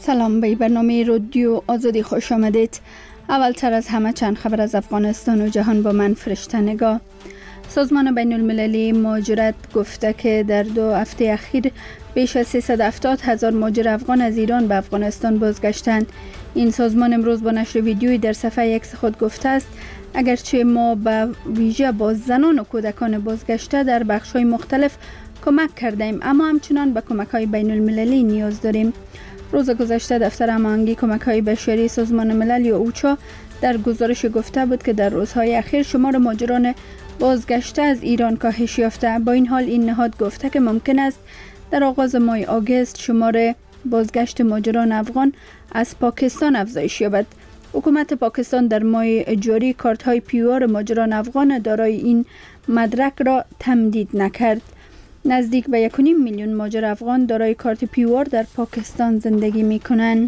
سلام، به برنامه رادیو آزادی خوش آمدید. اولتر از همه چند خبر از افغانستان و جهان با من فرشته نگاه. سازمان بین المللی مهاجرت گفته که در 2 هفته اخیر بیش از 370,000 مهاجر افغان از ایران به افغانستان بازگشتند. این سازمان امروز با نشر ویدیویی در صفحه ایکس خود گفته است اگرچه ما به ویژه با زنان و کودکان بازگشته در بخش‌های مختلف کمک کردیم، اما همچنان به کمک‌های بین المللی نیاز داریم. روز گذشته دفتر هماهنگی کمک‌های بشری سازمان ملل یا اوچا در گزارش گفته بود که در روزهای اخیر شمار مهاجران بازگشته از ایران کاهش یافته. با این حال این نهاد گفته که ممکن است در آغاز ماه آگوست شمار بازگشت مهاجران افغان از پاکستان افزایش یابد. حکومت پاکستان در ماه جاری کارت‌های پیوار مهاجران افغان دارای این مدرک را تمدید نکرد. نزدیک به 1.5 میلیون مهاجر افغان دارای کارت پیوار در پاکستان زندگی می‌کنند.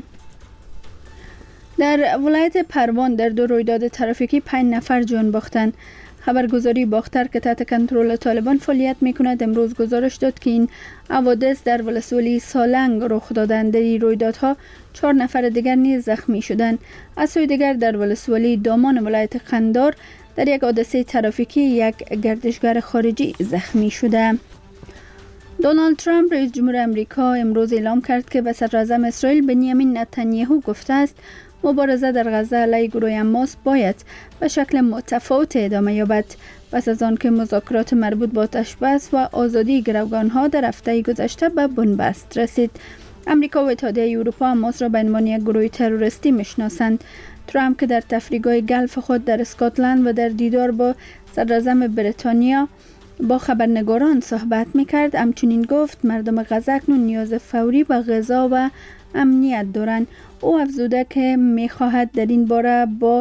در ولایت پروان در 2 رویداد ترافیکی 5 نفر جان باختند. خبرگزاری باختر که تحت کنترل طالبان فعالیت می‌کند امروز گزارش داد که این حوادث در ولسوالی سالنگ رخ دادند. در این رویدادها 4 نفر دیگر نیز زخمی شدند. از سوی دیگر در ولسوالی دامان ولایت قندار در یک حادثه ترافیکی یک گردشگر خارجی زخمی شده. دونالد ترامپ رئیس جمهور امریکا امروز اعلام کرد که به صدراعظم اسرائیل بنیامین نتانیاهو گفته است مبارزه در غزه علیه گروه حماس باید به شکل متفاوت ادامه یابد پس از آن که مذاکرات مربوط با آتش‌بس و آزادی گروگان‌ها در هفته گذشته به بنبست رسید. امریکا و اتحادیه اروپا حماس را به عنوان یک گروه تروریستی میشناسند. ترامپ که در تفریحگاه گلف خود در اسکاتلند و در دیدار با صدراعظم بریتانیا با خبرنگاران صحبت میکرد همچنین گفت مردم غزه اکنون نیاز فوری به غذا و امنیت دارند. او افزوده که میخواهد در این باره با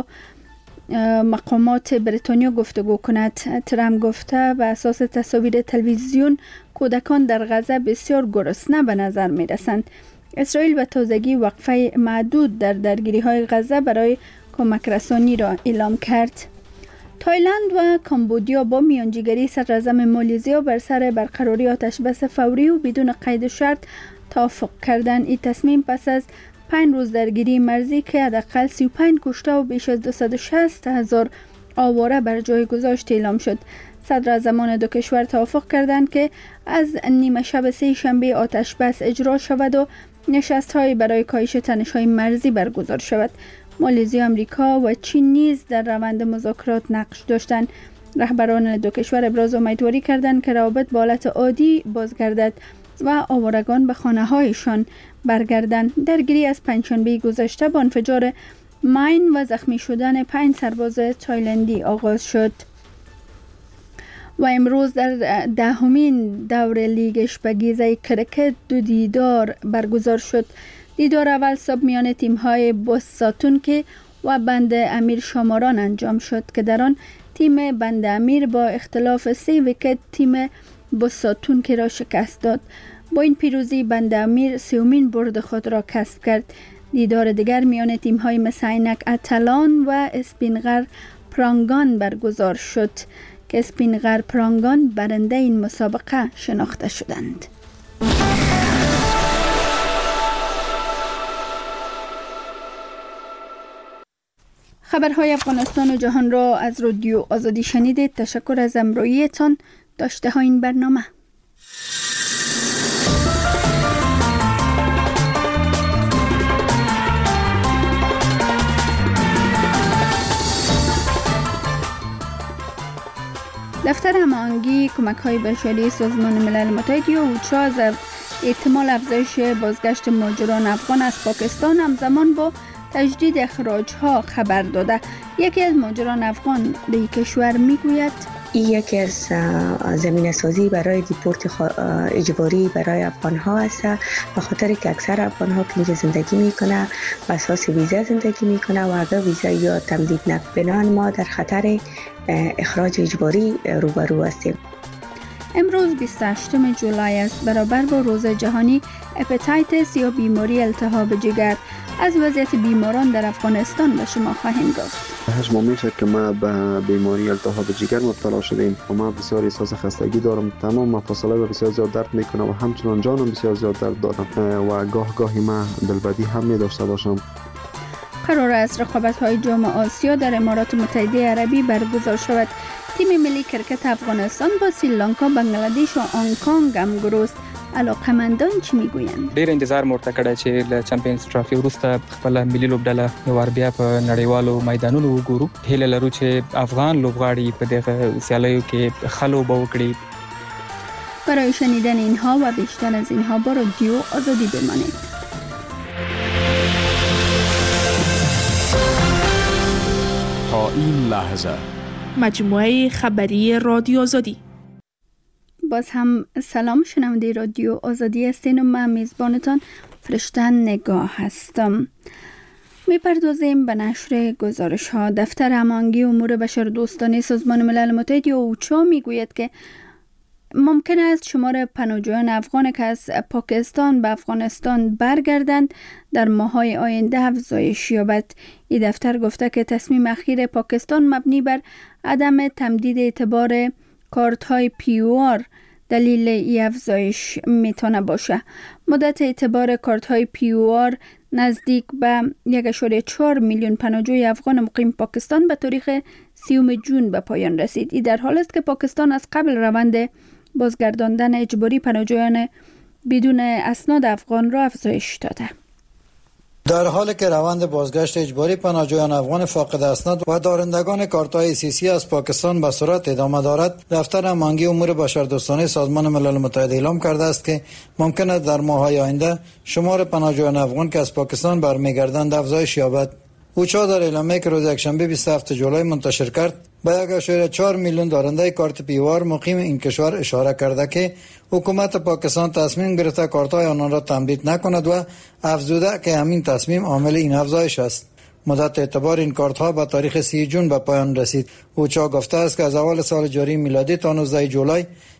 مقامات بریتانیا گفتگو کند. ترامپ گفته به اساس تصاویر تلویزیون کودکان در غزه بسیار گرسنه به نظر میرسند. اسرائیل به تازگی وقفه محدود در درگیری‌های غزه برای کمک رسانی را اعلام کرد. تایلند و کامبودیا با میانجیگری صدراعظم مالزیا بر سر برقراری آتش‌بس فوری و بدون قید و شرط توافق کردند. این تصمیم پس از 5 روز درگیری مرزی که حداقل 35 کشته و بیش از 260,000 آواره بر جای گذاشت اعلام شد. صدراعظمان دو کشور توافق کردند که از نیمه شب سه شنبه آتش‌بس اجرا شود و نشست‌های برای کاهش تنش‌های مرزی برگزار شود. مالزی، آمریکا و چین نیز در روند مذاکرات نقش داشتند. رهبران دو کشور ابراز امیدواری کردند که روابط به حالت عادی بازگردد و آوارگان به خانه‌هایشان برگردند. درگیری از پنجشنبه گذشته با انفجار ماین و زخمی شدن 5 سرباز تایلندی آغاز شد و امروز در 10مین دور لیگ اشپگیزه کرکت 2 دیدار برگزار شد. دیدار اول صبح میان تیم‌های بوساتون که و بند امیر شاماران انجام شد که در آن تیم بند امیر با اختلاف 3 ویکت تیم بوساتون که را شکست داد. با این پیروزی بند امیر 3مین برد خود را کسب کرد. دیدار دیگر میان تیم‌های مثل عینک اتلان و اسپینغر پرانگان برگزار شد که اسپینغر پرانگان برنده این مسابقه شناخته شدند. خبرهای افغانستان و جهان را از رادیو آزادی شنیدید. تشکر از همراهیتان. داشته ها این برنامه. دفتر هماهنگی کمک‌های بشری سازمان ملل متحد یا اوچا از احتمال افزایش بازگشت مهاجران افغان از پاکستان همزمان با تجدید اخراج‌ها خبر داده. یکی از مهاجران افغان در این کشور میگوید این یکی از زمینه سازی برای دیپورت اجباری برای افغان‌ها است، به خاطر که اکثر افغان‌ها که اینجا زندگی میکنه بر اساس ویزا زندگی میکنه و اگر ویزا یا تمدید نکنن ما در خطر اخراج اجباری روبرو هستیم. امروز 28 جولای است، برابر با روز جهانی هپاتیتس یا بیماری التهاب جگر. از وضعیت بیماران در افغانستان به شما خواهیم گفت. حجم میشه که ما به بیماری التهاب جگر مبتلا شدیم و ما بسیار احساس خستگی دارم، تمام مفاصلای بسیار زیاد درد میکنه و همچنان جانم بسیار زیاد درد دارم و گاهی ما دلبدی هم می داشته باشم. قرار است رقابت‌های جام آسیا در امارات متحده عربی برگزار شود. تیم ملی کرکت افغانستان با سریلانکا، بنگلادیش و هنگ‌کنگ هم گروست. علاقمندان چی میگویند؟ ډیر انتظار مرته کړی چې له چمپیونز ټرافي وروسته خپل ملي لوبډله یو بیا په نړیوالو میدانونو وګورو. هیله لرو چې افغان لوبغاړي په دغه سیالیو کې ښه لوبه وکړي. برای شنیدن اینها و بیشتر از اینها با رادیو آزادی بمانید. تا این لحظه مجموعه خبری رادیو آزادی. باز هم سلام، شنونده رادیو آزادی هستین و من میزبانتان فرشته نگاه هستم. میپردازیم به نشر گزارش ها. دفتر هماهنگی امور بشردوستانه سازمان ملل متحد یا اوچا میگوید که ممکن است شمار پناهجویان افغان که از پاکستان به افغانستان برگردند در ماه‌های آینده افزایش یابد. این دفتر گفته که تصمیم اخیر پاکستان مبنی بر عدم تمدید اعتبار کارت‌های PUR دلیل این افزایش میتونه باشه. مدت اعتبار کارت‌های PUR نزدیک به 1.4 میلیون پناهجوی افغان مقیم پاکستان به تاریخ 30 جون به پایان رسید. این در حالی است که پاکستان از قبل روند بازگرداندن اجباری پناهجویان بدون اسناد افغان را افزایش داده. در حالی که روند بازگشت اجباری پناهجویان افغان فاقد اسناد و دارندگان کارت‌های سیاسی از پاکستان به سرعت ادامه دارد، دفتر هماهنگی امور بشردوستانه سازمان ملل متحد اعلام کرده است که ممکن است در ماه‌های آینده شمار پناهجویان افغان که از پاکستان برمیگردند افزایش یابد. اوچا در اعلامیه‌ای که روز یکشنبه 27 جولای منتشر کرد به 1.4 میلیون دارنده کارت پیوار مقیم این کشور اشاره کرده که حکومت پاکستان تصمیم گرفته کارت‌های آنان را تمدید نکند و افزوده که همین تصمیم عامل این افزایش است. مدت اعتبار این کارت‌ها به تاریخ 30 جون به پایان رسید. اوچا گفته است که از اول سال جاری میلادی تا 19 جولای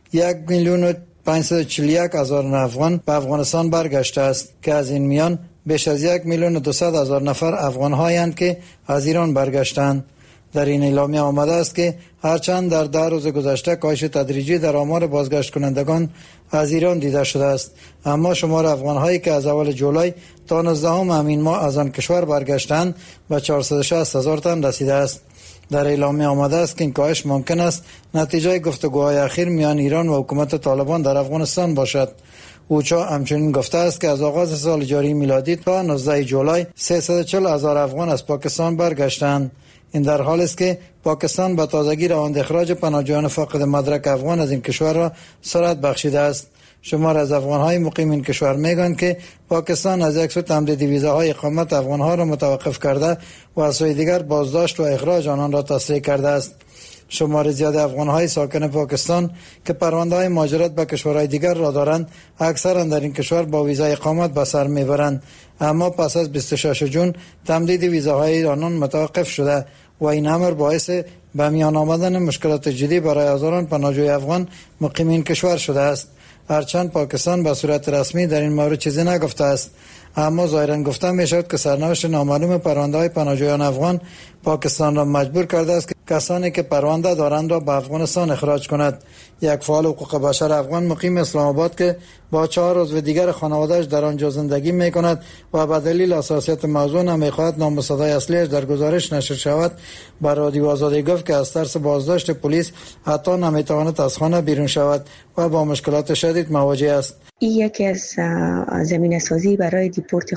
1,541,000 افغان به افغانستان برگشته است که از این میان بیش از 1,200,000 نفر افغان‌هایند که از ایران برگشتند. در این اعلامیه آمده است که هرچند در 10 روز گذشته کاهش تدریجی در آمار بازگشت کنندگان از ایران دیده شده است، اما شمار افغان‌هایی که از اول جولای تا 19 همین ماه از آن کشور برگشتند به 460,000 تن رسیده است. در اعلامیه آمده است که این کاهش ممکن است نتیجه گفتگوهای اخیر میان ایران و حکومت طالبان در افغانستان باشد. اوچا همچنین گفته است که از آغاز سال جاری میلادی تا 19 جولای 340,000 افغان از پاکستان برگشتند. این در حالی است که پاکستان به تازگی روند اخراج پناهجویان فاقد مدرک افغان از این کشور را سرعت بخشیده است. شمار از افغان‌های مقیم این کشور میگویند که پاکستان از یک سو تمدید ویزاهای اقامت افغان‌ها را متوقف کرده و از سوی دیگر بازداشت و اخراج آنان را تسریع کرده است. شمار زیاد افغان‌های ساکن پاکستان که پرونده‌های مهاجرت به کشورهای دیگر را دارند اکثرا در این کشور با ویزای اقامت به سر میبرند، اما پس از 26 جون تمدید ویزاهای آنان متوقف شده و این امر باعث به میان آمدن مشکلات جدی برای هزاران پناهجوی افغان مقیم این کشور شده است. هرچند پاکستان به صورت رسمی در این مورد چیزی نگفته است، اما ظاهرا گفته می شود که سرنوشت نامعلوم پرونده‌های پناهجویان افغان پاکستان را مجبور کرده است که کسانی که پرونده دارند را به افغانستان اخراج کند. یک فعال حقوق بشر افغان مقیم اسلام آباد که با 4 عضو دیگر خانواده‌اش در آنجا زندگی می‌کند و به دلیل حساسیت موضوع نمی‌خواهد نام و صدای اصلیش در گزارش نشر شود، بر رادیو آزادی گفت که از ترس بازداشت پلیس حتی نمی‌تواند از خانه بیرون شود و با مشکلات شدید مواجه است. این یکی از زمینه سازی برای دیپورت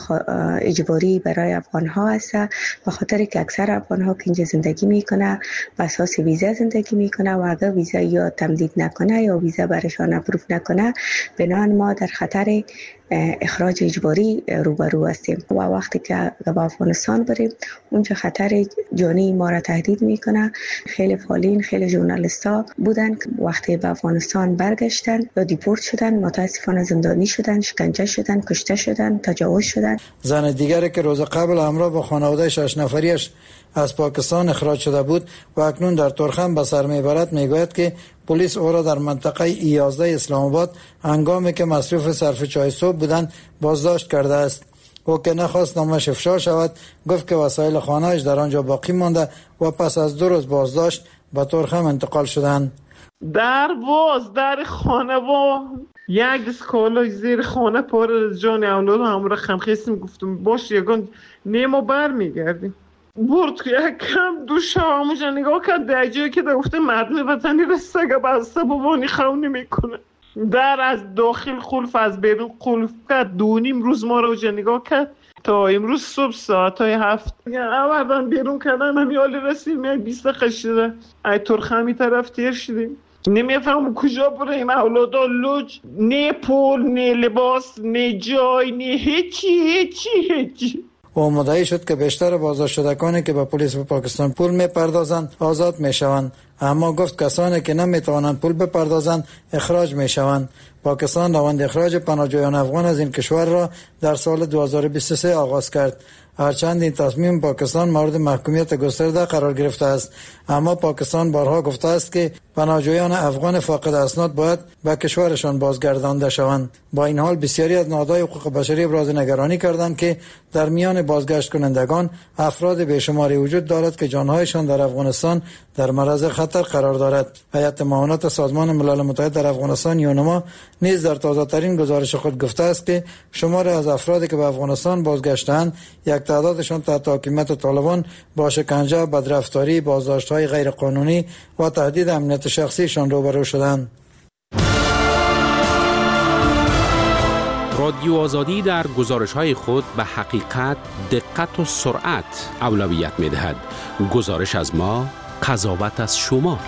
اجباری برای افغان ها است، به خاطر که اکثر افغان ها که اینجا زندگی میکنه به اساس ویزا زندگی میکنه و اگر ویزا یا تمدید نکنه یا ویزا برشان اپروف نکنه، بنابراین ما در خطر اخراج اجباری روبرو هستیم و وقتی که به افغانستان بریم اونجا خطر جانی ما را تهدید میکنه. خیلی فعالین، خیلی ژورنالیستا بودن که وقتی به افغانستان برگشتن یا دیپورت شدن، متاسفانه زندانی شدن، شکنجه شدن، کشته شدن، تجاوز شدن. زن دیگری که روز قبل همراه با خانواده 6 نفریش از پاکستان اخراج شده بود و اکنون در ترخم به سر میبرد میگوید که پلیس او را در منطقه E11 اسلام آباد هنگامی که مصروف صرف چای صبح بودند بازداشت کرده است. او که نخواست نامش افشا شود گفت که وسایل خانه‌اش در آنجا باقی مانده و پس از 2 روز بازداشت به ترخم انتقال شدند. در خانه و یک دست کالا زیر خانه پر از جان اولاد همراه خمخیستیم. گفتم باش یگان نیمو بر میگردیم. برد که یک کم دوش همونجا نگاه کرد در جایی که در گفته مردم وطنی رسته بسته بابانی خونی میکنه. در از داخل قلف از بیرون قلف کرد. 2.5 روز ما رو جا نگاه کرد تا امروز صبح ساعتای 7 آوردن بیرون کردن. همی حالی رسیم یک 20 دقیقه شده ای ترخمی طرف تیر شدیم. نمیفهم کجا بریم. اولادا لوج نه پول نه لباس نه جای نه هیچی. او مدعی شد که بیشتر بازداشت شدگانی که به پلیس پاکستان پول میپردازند آزاد میشوند، اما گفت کسانی که نمیتوانند پول بپردازند اخراج میشوند. پاکستان روند اخراج پناهجویان افغان از این کشور را در سال 2023 آغاز کرد. هرچند این تصمیم پاکستان مورد محکومیت گسترده قرار گرفته است، اما پاکستان بارها گفته است که پناهجویان افغان فاقد اسناد باید به کشورشان بازگردانده شوند. با این حال بسیاری از نهادهای حقوق بشری ابراز نگرانی کردند که در میان بازگشت کنندگان افراد بیشماری وجود دارد که جانهایشان در افغانستان در معرض خطر قرار دارد. هیئت معاونت سازمان ملل متحد در افغانستان یونما نیز در تازه‌ترین گزارش خود گفته است که شمار از افرادی که به افغانستان بازگشتند یک تعدادشان تحت حاکمیت طالبان با شکنجه، بدرفتاری، بازداشت‌های غیرقانونی و تهدید امنیت شخصیشان روبرو شدند. رادیو آزادی در گزارش‌های خود به حقیقت، دقت و سرعت اولویت می‌دهد. گزارش از ما، قضاوت از شما.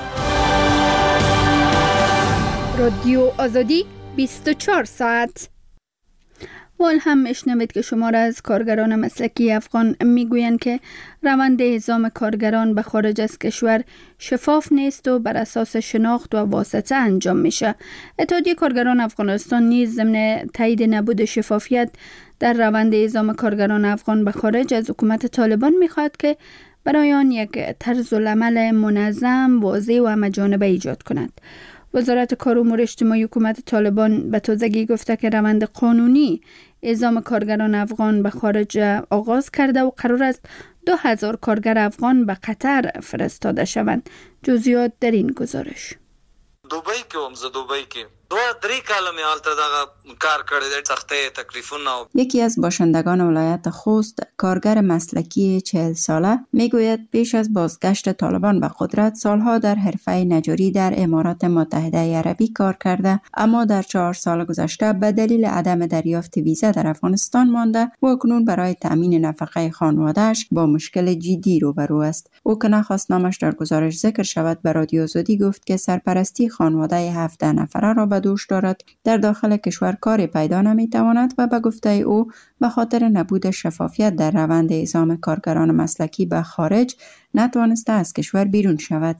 رادیو آزادی 24 ساعت. وال هم میشنوید که شمار از کارگران مسلکی افغان میگویند که روند اعزام کارگران به خارج از کشور شفاف نیست و بر اساس شناخت و واسطه انجام میشه. اتحادیه کارگران افغانستان نیز ضمن تایید نبود شفافیت در روند اعزام کارگران افغان به خارج از حکومت طالبان میخواد که برای آن یک طرز العمل منظم، واضح و همه‌جانبه ایجاد کند. وزارت کار و امور اجتماعی حکومت طالبان به تازگی گفته که روند قانونی اعزام کارگران افغان به خارج آغاز کرده و قرار است 2000 کارگر افغان به قطر فرستاده شوند. جزئیات در این گزارش. دوبۍ کې هم زه دوبۍ کې 2-3 کاله مې هلته دغه کار کړی دی، سختۍ تکلیفونه. یکی از باشندگان ولایت خوست، کارگر مسلکی 40 ساله، میگوید پیش از بازگشت طالبان به قدرت سالها در حرفه نجاری در امارات متحده عربی کار کرده، اما در 4 سال گذشته به دلیل عدم دریافت ویزا در افغانستان مانده و اکنون برای تامین نفقه خانواده‌اش با مشکل جدی روبرو است. او که نخواست نامش در گزارش ذکر شود به رادیو آزادی گفت که سرپرستی خانواده 17 نفره را به دوش دارد، در داخل کشور کاری پیدا نمیتواند و به گفته او به خاطر نبود شفافیت در روند اعزام کارگران مسلکی به خارج نتوانسته از کشور بیرون شود.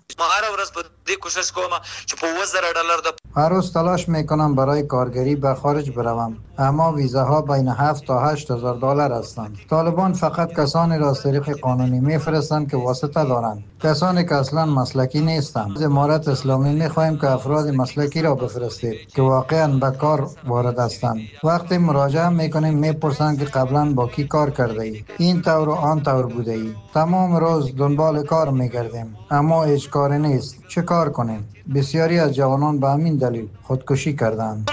هر روز تلاش میکنم برای کارگری به خارج بروم، اما ویزاها بین 7 تا 8 هزار دلار هستند. طالبان فقط کسانی را از طریق قانونی میفرستند که واسطه دارند، کسانی که اصلا مسلکی نیستند. از امارت اسلامی میخواهیم که افراد مسلکی را بفرستید که واقعا به کار وارد هستند. وقتی مراجعه میکنیم میپرسند که قبلا با کی کار کرده ای، این طور و آن طور بوده ای. تمام روز دنبال کار میگردیم اما هیچ کاری نیست. چه کار کنیم؟ بسیاری از جوانان به همین دلیل خودکشی کردند.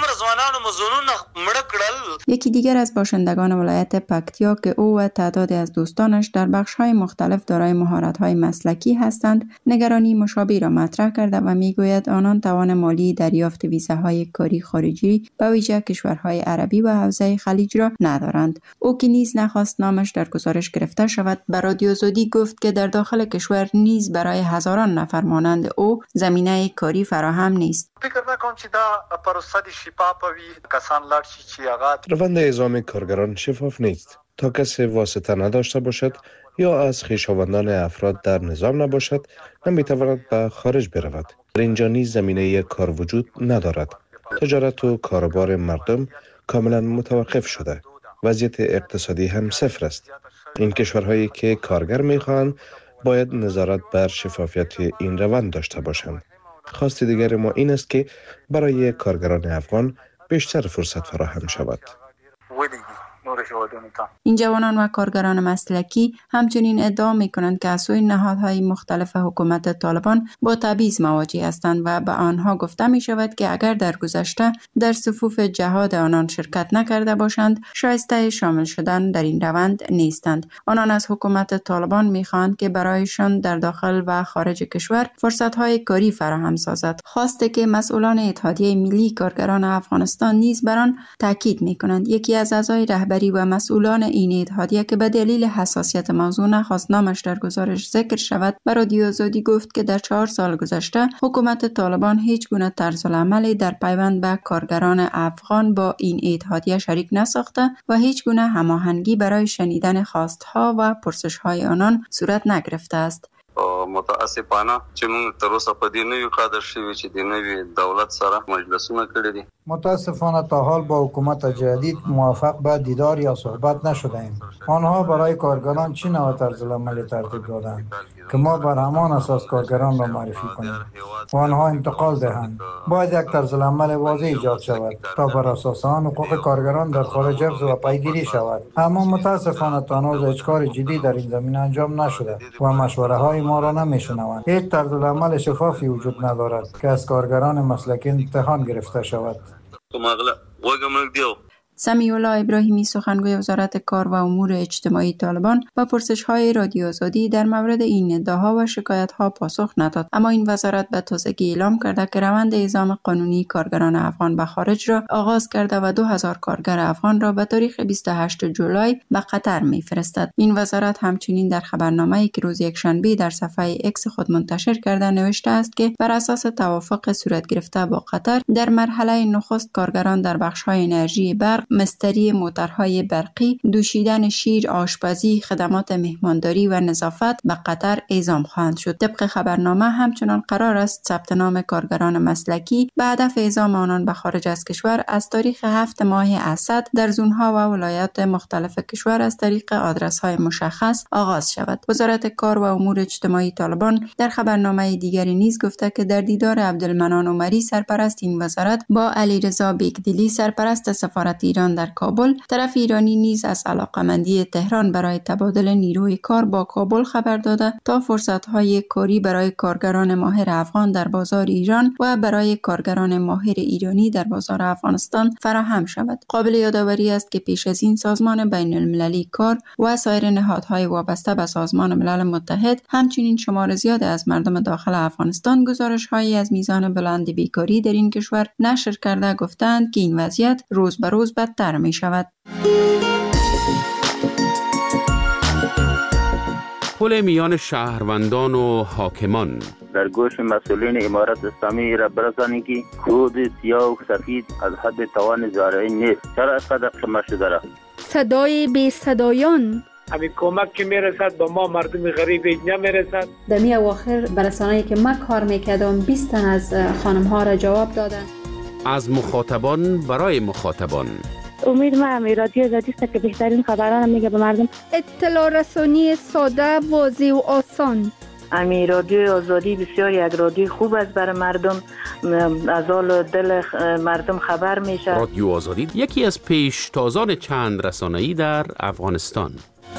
یکی دیگر از باشندگان ولایت پکتیا که او و تعدادی از دوستانش در بخش‌های مختلف دارای مهارت‌های مسلکی هستند، نگرانی مشابه را مطرح کرده و میگوید آنان توان مالی دریافت ویزاهای کاری خارجی به ویژه کشورهای عربی و حوزه خلیج را ندارند. او که نیز نخواست نامش در گزارش گرفته شود به رادیو آزادی گفت که در داخل کشور نیز برای هزاران نفر مانند او زمینه کاری فراهم نیست. فکر نکنم چې دا پروسه شفاف وي، کسان لاړ شي چې هغه روند اعزام کارگران شفاف نیست. تا کسی واسطه نداشته باشد یا از خویشاوندان افراد در نظام نباشد نمیتواند به خارج برود. در اینجا نیز زمینه کار وجود ندارد. تجارت و کاروبار مردم کاملا متوقف شده. وضعیت اقتصادی هم صفر است. این کشورهایی که کارگر میخواهند باید نظارت بر شفافیت این روند داشته باشند. خواست دیگر ما این است که برای کارگران افغان بیشتر فرصت فراهم شود. نور شهادتان. این جوانان و کارگران مسلکی همچنین ادعا می‌کنند که از سوی نهادهای مختلف حکومت طالبان با تبعیض مواجه هستند و به آنها گفته می‌شود که اگر در گذشته در صفوف جهاد آنان شرکت نکرده باشند شایسته شامل شدن در این روند نیستند. آنان از حکومت طالبان می‌خواهند که برایشان در داخل و خارج کشور فرصت‌های کاری فراهم سازد. خواسته که مسئولان اتحادیه ملی کارگران افغانستان نیز بر آن تاکید می‌کنند. یکی از اعضای رهبری و مسئولان این اتحادیه که به دلیل حساسیت موضوع نخواست نامش در گزارش ذکر شود، به رادیو آزادی گفت که در 4 سال گذشته حکومت طالبان هیچ گونه طرزالعملی در پیوند به کارگران افغان با این اتحادیه شریک نساخته و هیچ گونه هماهنگی برای شنیدن خواستها و پرسش‌های آنان صورت نگرفته است. متاسفانه چې موږ تر اوسه په دې نویو قادر شوي چې د نوي دولت سره مجلسونه کړي دي. متاسفانه تا حال با حکومت جدید موافق به دیدار یا صحبت نشده‌ایم. آنها برای کارگران چه نوع طرزالعملی ترتیب دادند که ما بر همان اساس کارگران را معرفی کنیم و آنها انتقال دهند. باید یک طرزالعمل واضح ایجاد شود تا بر اساس آن حقوق کارگران در خارج حفظ و پیگیری شود. اما متاسفانه تا هنوز هیچ کار جدی در این زمینه انجام نشده و مشوره‌های ما را نمیشنوند. هیچ طرزالعمل شفافی وجود ندارد که از کارگران مسلکی امتحان گرفته شود. سمیع الله ابراهیمی سخنگوی وزارت کار و امور اجتماعی طالبان با پرسش‌های رادیو آزادی در مورد این ادعاها و شکایت‌ها پاسخ نداد، اما این وزارت به تازگی اعلام کرده که روند اعزام قانونی کارگران افغان به خارج را آغاز کرده و 2000 کارگر افغان را به تاریخ 28 جولای به قطر می‌فرستد. این وزارت همچنین در خبرنامه‌ای که روز یکشنبه در صفحه اکس خود منتشر کرده نوشته است که بر اساس توافق صورت گرفته با قطر در مرحله نخست کارگران در بخش‌های انرژی برق، مستری موتورهای برقی، دوشیدن شیر، آشپزی، خدمات مهمانداری و نظافت به قطر اعزام خواهند شد. طبق خبرنامه همچنان قرار است ثبت نام کارگران مسلکی به هدف اعزام آنان به خارج از کشور از تاریخ 7 ماه اسد در زونها و ولایات مختلف کشور از طریق آدرس‌های مشخص آغاز شود. وزارت کار و امور اجتماعی طالبان در خبرنامه دیگری نیز گفته که در دیدار عبدالمنان عمری سرپرست این وزارت با علیرضا بیگدلی سرپرست سفارت ایران در کابل، طرف ایرانی نیز از علاقمندی تهران برای تبادل نیروی کار با کابل خبر داده تا فرصت‌های کاری برای کارگران ماهر افغان در بازار ایران و برای کارگران ماهر ایرانی در بازار افغانستان فراهم شود. قابل یادآوری است که پیش از این سازمان بین‌المللی کار و سایر نهادهای وابسته به سازمان ملل متحد همچنین شمار زیاد از مردم داخل افغانستان گزارش‌هایی از میزان بلند بیکاری در این کشور نشر کرده گفتند که این وضعیت روز به روز بدتر می شود. پل میان شهروندان و حاکمان در گوش مسئولین امارت اسلامی را برسانید که کود سیاه و سفید از حد توان زارعی نیست. چرا اینقدر کم شده را؟ صدای بی صدایان همین کمک که میرسد به ما مردم غریب نمیرسد. در می اواخر برسانه‌ای که ما کار میکردم 20 تن از خانم ها را جواب دادن. از مخاطبان برای مخاطبان. امید ما رادیو آزادی است که بهترین خبران میگه به مردم. اطلاع رسانی ساده، واضح و آسان. رادیو آزادی بسیار یک رادیو خوب است برای مردم، از حال دل مردم خبر میشه. رادیو آزادی یکی از پیشتازان چند رسانه‌ای در افغانستان.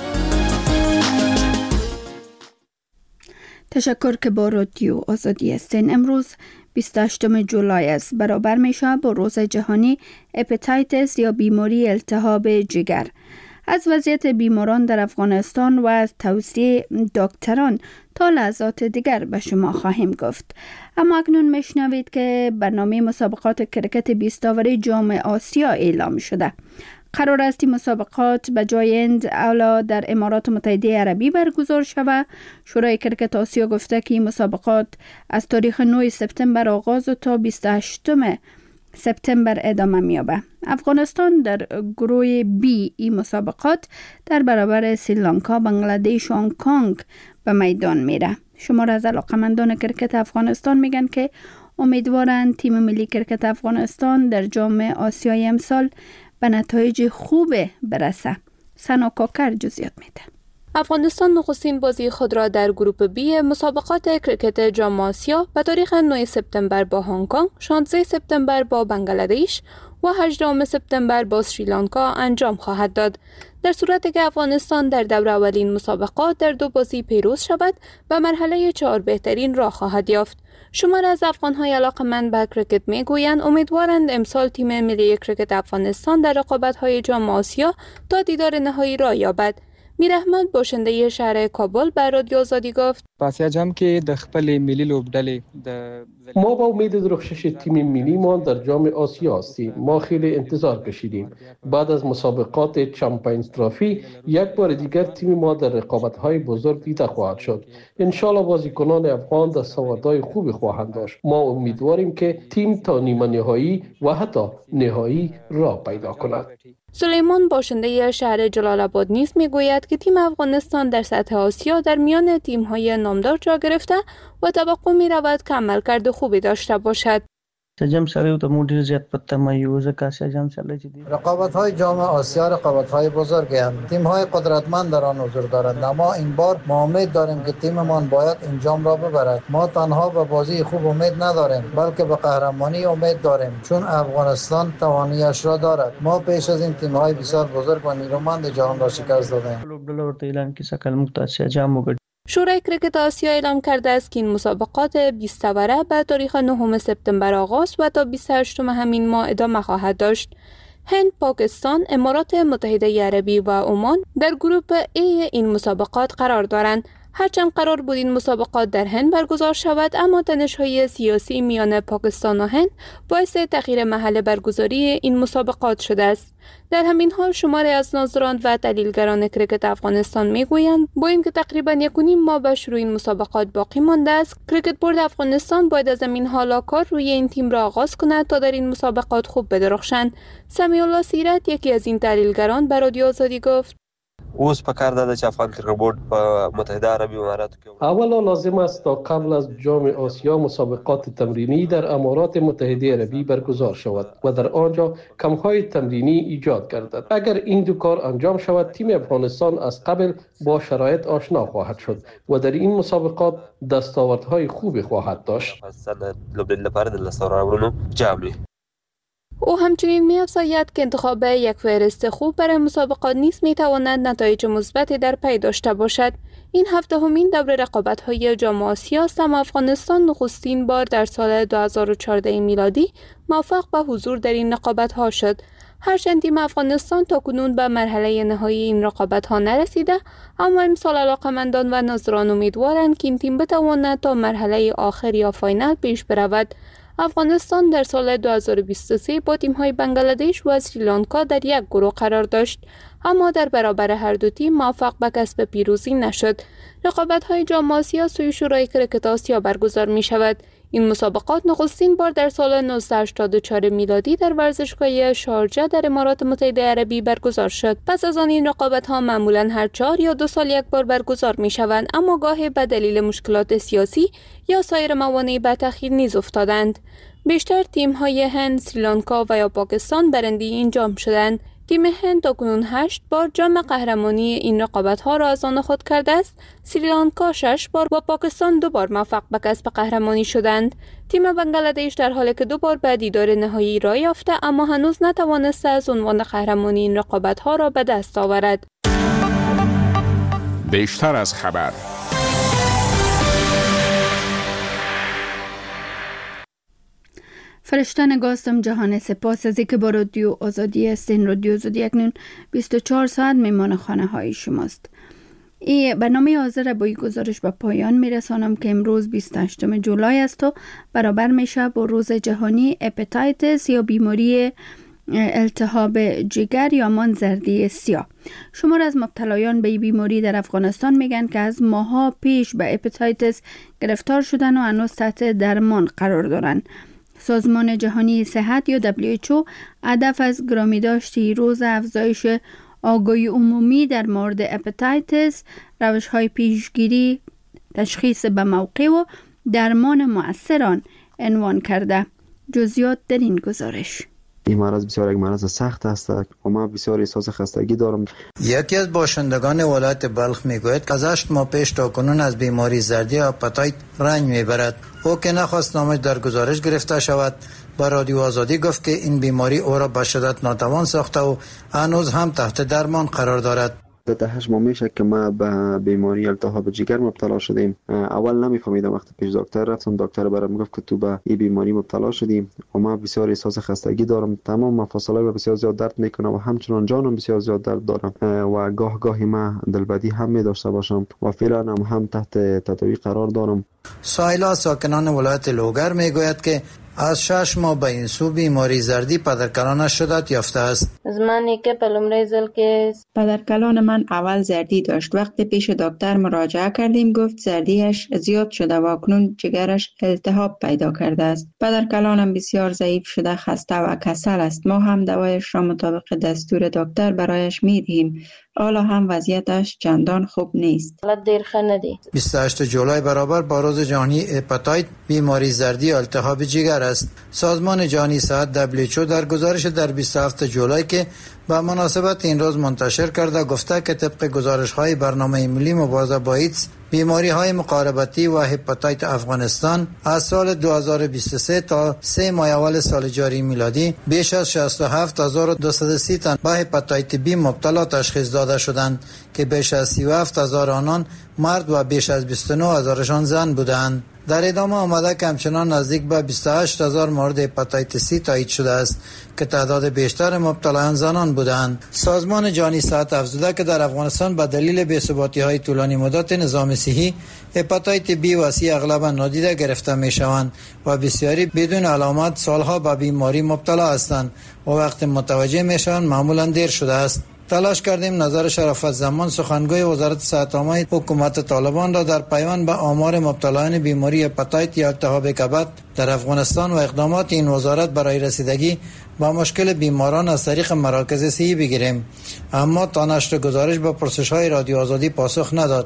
تشکر که با رادیو آزادی هستین. امروز 28 جولای است، برابر میشه با روز جهانی هپاتیتس یا بیماری التهاب جگر. از وضعیت بیماران در افغانستان و از توصیه دکتران تا لحظات دیگر به شما خواهیم گفت. اما اکنون میشنوید که برنامه مسابقات کرکت 20 اوری جام آسیا اعلام شده. قرار است این مسابقات به جای هند اولا در امارات متحده عربی برگزار شود. شورای کرکت آسیا گفته که این مسابقات از تاریخ 9 سپتامبر آغاز و تا 28 سپتامبر ادامه می‌یابد. افغانستان در گروه بی این مسابقات در برابر سریلانکا، بنگلادش و هنگ کنگ به میدان میره. شمار از علاقمندان کرکت افغانستان میگن که امیدوارند تیم ملی کرکت افغانستان در جام آسیای امسال به نتایج خوب برسه. سنا کاکر جزئیات میده. افغانستان نخستین بازی خود را در گروپ بی مسابقات کرکت جام آسیا به تاریخ 9 سپتامبر با هنگ کنگ، 16 سپتامبر با بنگلادش و 18 سپتامبر با سریلانکا انجام خواهد داد. در صورتی که افغانستان در دور اولین مسابقات در 2 بازی پیروز شود، به مرحله 4 بهترین راه خواهد یافت. شمار از افغان‌های علاقه‌مند به کرکت می‌گویند امیدوارند امسال تیم ملی کرکت افغانستان در رقابت‌های جام آسیا تا دیدار نهایی را یابد. میر احمد باشنده شهر کابل به رادیو آزادی گفت: پس جام کې د خپل ملي لوبډلې د ما با امید درخشش تیم ملی ما در جام آسیا هستیم. ما خیلی انتظار کشیدیم. بعد از مسابقات چمپیونز ترافی یک بار دیگر تیم ما در رقابت‌های بزرگ دیده خواهد شد. ان شاءالله بازیکنان افغان دستاوردهای خوبی خواهند داشت. ما امیدواریم که تیم تا نیمه نهایی و حتی نهایی راه پیدا کند. سلیمان باشنده شهر جلال آباد نیز میگوید که تیم افغانستان در سطح آسیا در میان تیم‌های نامدار جا گرفته و توقع می‌رود که عملکرد خوبی داشته باشد. جام سره ته مو ډیر زیات پته مایو ځکه جام سره چې دي رقابت‌های جام آسیا رقابت‌های بزرگی هستند. تیم‌های قدرتمند در آن حضور دارند، اما این بار ما امید داریم که تیممان باید این جام را ببرد. ما تنها به بازی خوب امید نداریم، بلکه به قهرمانی امید داریم، چون افغانستان توانایی‌اش را دارد. ما پیش از این تیم‌های بسیار بزرگ و نیرومند جهان را شکست دادیم. لوبډله ورته اعلان کی سکل مقتص جام وګړي. شورای کرکت آسیا اعلام کرده است که این مسابقات 20 دوره به تاریخ 9 سپتامبر آغاز و تا 28 همین ماه ادامه خواهد داشت. هند، پاکستان، امارات متحده عربی و عمان در گروپ A این مسابقات قرار دارند. هرچند قرار بود این مسابقات در هند برگزار شود، اما تنش‌های سیاسی میان پاکستان و هند باعث تغییر محل برگزاری این مسابقات شده است. در همین حال شماری از ناظران و تحلیلگران کرکت افغانستان میگویند با اینکه تقریباً 1.5 ماه به شروع این مسابقات باقی مانده است، کرکت بورد افغانستان باید از همین حالا کار روی این تیم را آغاز کند تا در این مسابقات خوب بدرخشند. سمیع الله سیرت، یکی از این تحلیلگران، به رادیو آزادی گفت: اوس په کار ده چې افغان کرکټ بورډ په متحده عربی اماراتو کې اولا لازم است تا قبل از جام آسیا مسابقات تمرینی در امارات متحده عربی برگزار شود و در آنجا کمپ‌های تمرینی ایجاد گردد. اگر این دو کار انجام شود، تیم افغانستان از قبل با شرایط آشنا خواهد شد و در این مسابقات دستاوردهای خوبی خواهد داشت. او همچنین می‌افزاید که انتخاب یک فهرست خوب برای مسابقات نیز می‌تواند نتایج مثبتی در پی داشته باشد. این 7مین دوره رقابت‌های جام آسیا است، اما افغانستان نخستین بار در سال 2014 میلادی موفق به حضور در این رقابت‌ها شد. هرچند تیم افغانستان تاکنون به مرحله نهایی این رقابت‌ها نرسیده، اما امسال علاقه‌مندان و ناظران امیدوارند که این تیم بتواند تا مرحله آخر یا فاینال پیش برود. افغانستان در سال 2023 با تیم‌های بنگلادش و سریلانکا در یک گروه قرار داشت، اما در برابر هر دو تیم موفق به کسب پیروزی نشد. رقابت‌های جام آسیا سوی شورای کرکت آسیا برگزار می‌شود. این مسابقات نخستین بار در سال 1984 میلادی در ورزشگاه شارجه در امارات متحده عربی برگزار شد. پس از آن این رقابت‌ها معمولاً هر 4 یا 2 سال یک بار برگزار می‌شوند، اما گاهی به دلیل مشکلات سیاسی یا سایر موانع به تأخیر نیز افتادند. بیشتر تیم‌های هند، سریلانکا و یا پاکستان برنده این جام شدند. تیم هند تاکنون 8 بار جام قهرمانی این رقابت‌ها را از آن خود کرده است. سریلانکا 6 بار و پاکستان 2 بار موفق به کسب قهرمانی شدند. تیم بنگلادش در حالی که 2 بار به دیدار نهایی راه یافته، اما هنوز نتوانسته از عنوان قهرمانی این رقابت‌ها را به دست آورد. بیشتر از خبر. فرشتن گاستم جهان سپاس از اینکه با رادیو آزادی هستین. رادیو آزادی اکنون 24 ساعت میمان خانه های شماست. این برنامه حاضر با این گزارش به پایان میرسانم که امروز 28 جولای است و برابر میشه با روز جهانی اپتایتس یا بیماری التهاب جگر یا همان زردی سیاه. شمار از مبتلایان به این بیماری در افغانستان میگن که از ماها پیش به اپتایتس گرفتار شدن و هنوز تحت درمان قرار دارن. سازمان جهانی صحت یا WHO هدف از گرامی داشتی روز افزایش آگاهی عمومی در مورد اپتایتس، روش‌های پیشگیری، تشخیص به موقع و درمان مؤثر آن عنوان کرده. جزئیات در این گزارش. این مرض بسیار یک مرض سخت است و من بسیار احساس خستگی دارم. یکی از باشندگان ولایت بلخ میگوید که از 8 ماه پیش تا کنون از بیماری زردی یا آپاتیت رنج میبرد. او که نخواست نامش در گزارش گرفته شود با رادیو آزادی گفت که این بیماری او را به شدت ناتوان ساخته و هنوز هم تحت درمان قرار دارد. تا 8 ماه میشه که ما به بیماری التهاب جگر مبتلا شدیم. اول نمیفهمیدم، وقتی پیش دکتر رفتم دکتر برام گفت که تو به این بیماری مبتلا شدیم و ما بسیار احساس خستگی دارم. تمام مفاصلای بسیار زیاد درد میکنه و همچنان جانم بسیار زیاد درد دارم و گاهی ما دلبدی هم می داشته باشم و فعلا هم تحت تداوی قرار دارم. سایلا ساکنان ولایت لوگر میگوید که از 6 ماه به این سو بیماری زردی پدرکلانش شدت یافته است. زمانی که پلومره زل که پدرکلان من اول زردی داشت. وقتی پیش دکتر مراجعه کردیم گفت زردیش زیاد شده و اکنون جگرش التهاب پیدا کرده است. پدرکلانم بسیار ضعیف شده، خسته و کسل است. ما هم دوایش را مطابق دستور دکتر برایش میدهیم. حالا هم وضعیتش چندان خوب نیست. 28 جولای برابر با روز جهانی هپاتیت بیماری زردی التهاب جگر است. سازمان جهانی صحت WHO در گزارش در 27 جولای که به مناسبت این روز منتشر کرده گفته که طبق گزارش‌های برنامه ملی مبارزه با ایدز، بیماری‌های مقاربتی و هپاتیت افغانستان از سال 2023 تا 3 ماه اول سال جاری میلادی بیش از 67230 تن به هپاتیت بی مبتلا تشخیص داده شدند که بیش از 37000 آنان مرد و بیش از 29000شان زن بودند. در ادامه آمده که همچنان نزدیک به 28000 مورد هپاتیت سی تایید شده است که تعداد بیشتر مبتلایان زنان بودند. سازمان جهانی صحت افزوده که در افغانستان به دلیل بی‌ثباتی‌های طولانی مدت نظام صحی هپاتیت بی و سی اغلبا نادیده گرفته می‌شوند و بسیاری بدون علامت سالها به بیماری مبتلا هستند و وقتی متوجه می‌شوند معمولاً دیر شده است. تلاش کردیم نظر شرافت زمان سخنگوی وزارت صحت عامه حکومت طالبان را در پیوند به آمار مبتلایان بیماری هپاتیت یا التهاب کبد در افغانستان و اقدامات این وزارت برای رسیدگی با مشکل بیماران از طریق مراکز صحی بگیریم، اما تا نشر گزارش به پرسش‌های رادیو آزادی پاسخ نداد.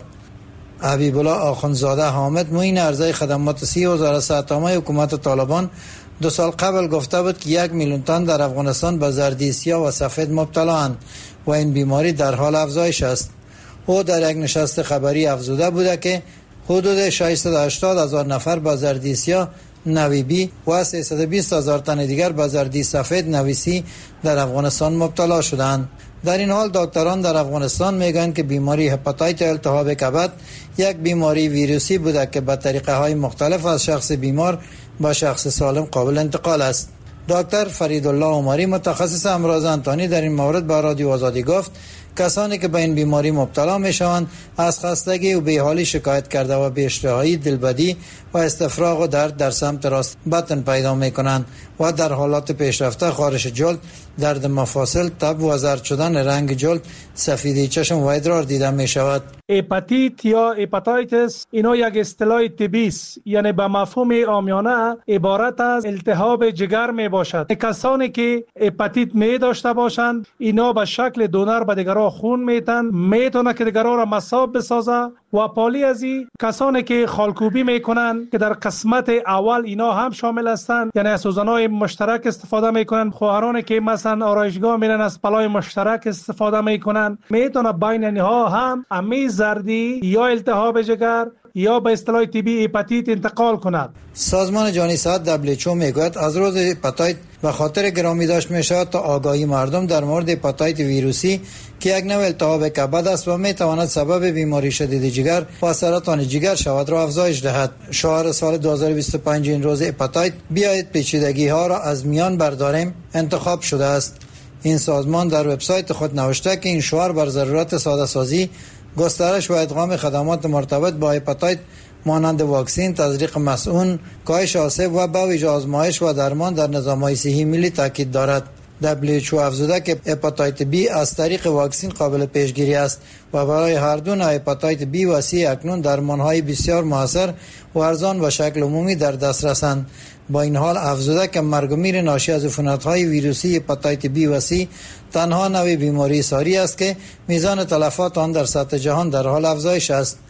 حبیب الله آخوندزاده حامد معین ارزای خدمات صحی وزارت صحت عامه حکومت طالبان 2 سال قبل گفته بود که 1 میلیون تن در افغانستان به زردی سیاه و سفید مبتلا اند و این بیماری در حال افزایش است. او در یک نشست خبری افزوده بوده که حدود 680,000 نفر به زردی سیاه نوی بی و 320,000 تن دیگر به زردی سفید نوی سی در افغانستان مبتلا شدند. در این حال دکتران در افغانستان میگن که بیماری هپاتیت التهاب کبد یک بیماری ویروسی بوده که به طریقه های مختلف از شخص بیمار با شخص سالم قابل انتقال است. دکتر فریدالله عمری متخصص امراض انتانی در این مورد با رادیو آزادی گفت کسانی که به این بیماری مبتلا میشوند از خستگی و بیحالی شکایت کرده و بی‌اشتهایی، دلبدی و استفراغ و درد در سمت راست بطن پیدا میکنند و در حالات پیشرفته خارش جلد، درد مفاصل، تب و زرد شدن رنگ جلد، سفیدی چشم و ادرار دیده می شود. هپاتیت یا هپاتایتس اینا یک اصطلاح طبی است، یعنی به مفهوم عامیانه عبارت از التهاب جگر می باشد. کسانی که هپاتیت می داشته باشند اینا به شکل دونر به دیگران خون میتن، میتونه که دیگران را مصاب بسازه و پالی از این کسانی که خالکوبی میکنن که در قسمت اول اینا هم شامل هستند، یعنی از سوزن‌های مشترک استفاده میکنن، خواهرانی که مثلا آرایشگاه میرن از پلای مشترک استفاده میکنن، میتونه بین اینها هم امی زردی یا التهاب جگر یا به اصطلاح طبی هپاتیت انتقال کند. سازمان جهانی صحت WHO میگوید از روز هپاتیت به خاطر گرامی داشت میشود تا آگاهی مردم در مورد هپاتیت ویروسی که یک نوع التهاب کبد است و میتواند سبب بیماری شدید جگر و سرطان جگر شود را افزایش دهد. شعار سال 2025 این روز هپاتیت بیایید پیچیدگی ها را از میان برداریم انتخاب شده است. این سازمان در وبسایت خود نوشته که این شعار بر ضرورت ساده سازی، گسترش و ادغام خدمات مرتبط با هپاتیت مانند واکسین، تزریق مسئول، کاهش آسیب و به ویژه آزمایش و درمان در نظام‌های صحی ملی تاکید دارد. WHO افزوده که هپاتیت بی از طریق واکسین قابل پیشگیری است و برای هر دو نوع هپاتیت بی و سی اکنون درمان‌های بسیار موثر و ارزان و شکل عمومی در دسترسند. با این حال افزوده که مرگ و میر ناشی از عفونت‌های ویروسی هپاتیت بی و سی تنها نوع بیماری ساری است که میزان تلفات آن در سطح جهان در حال افزایش است.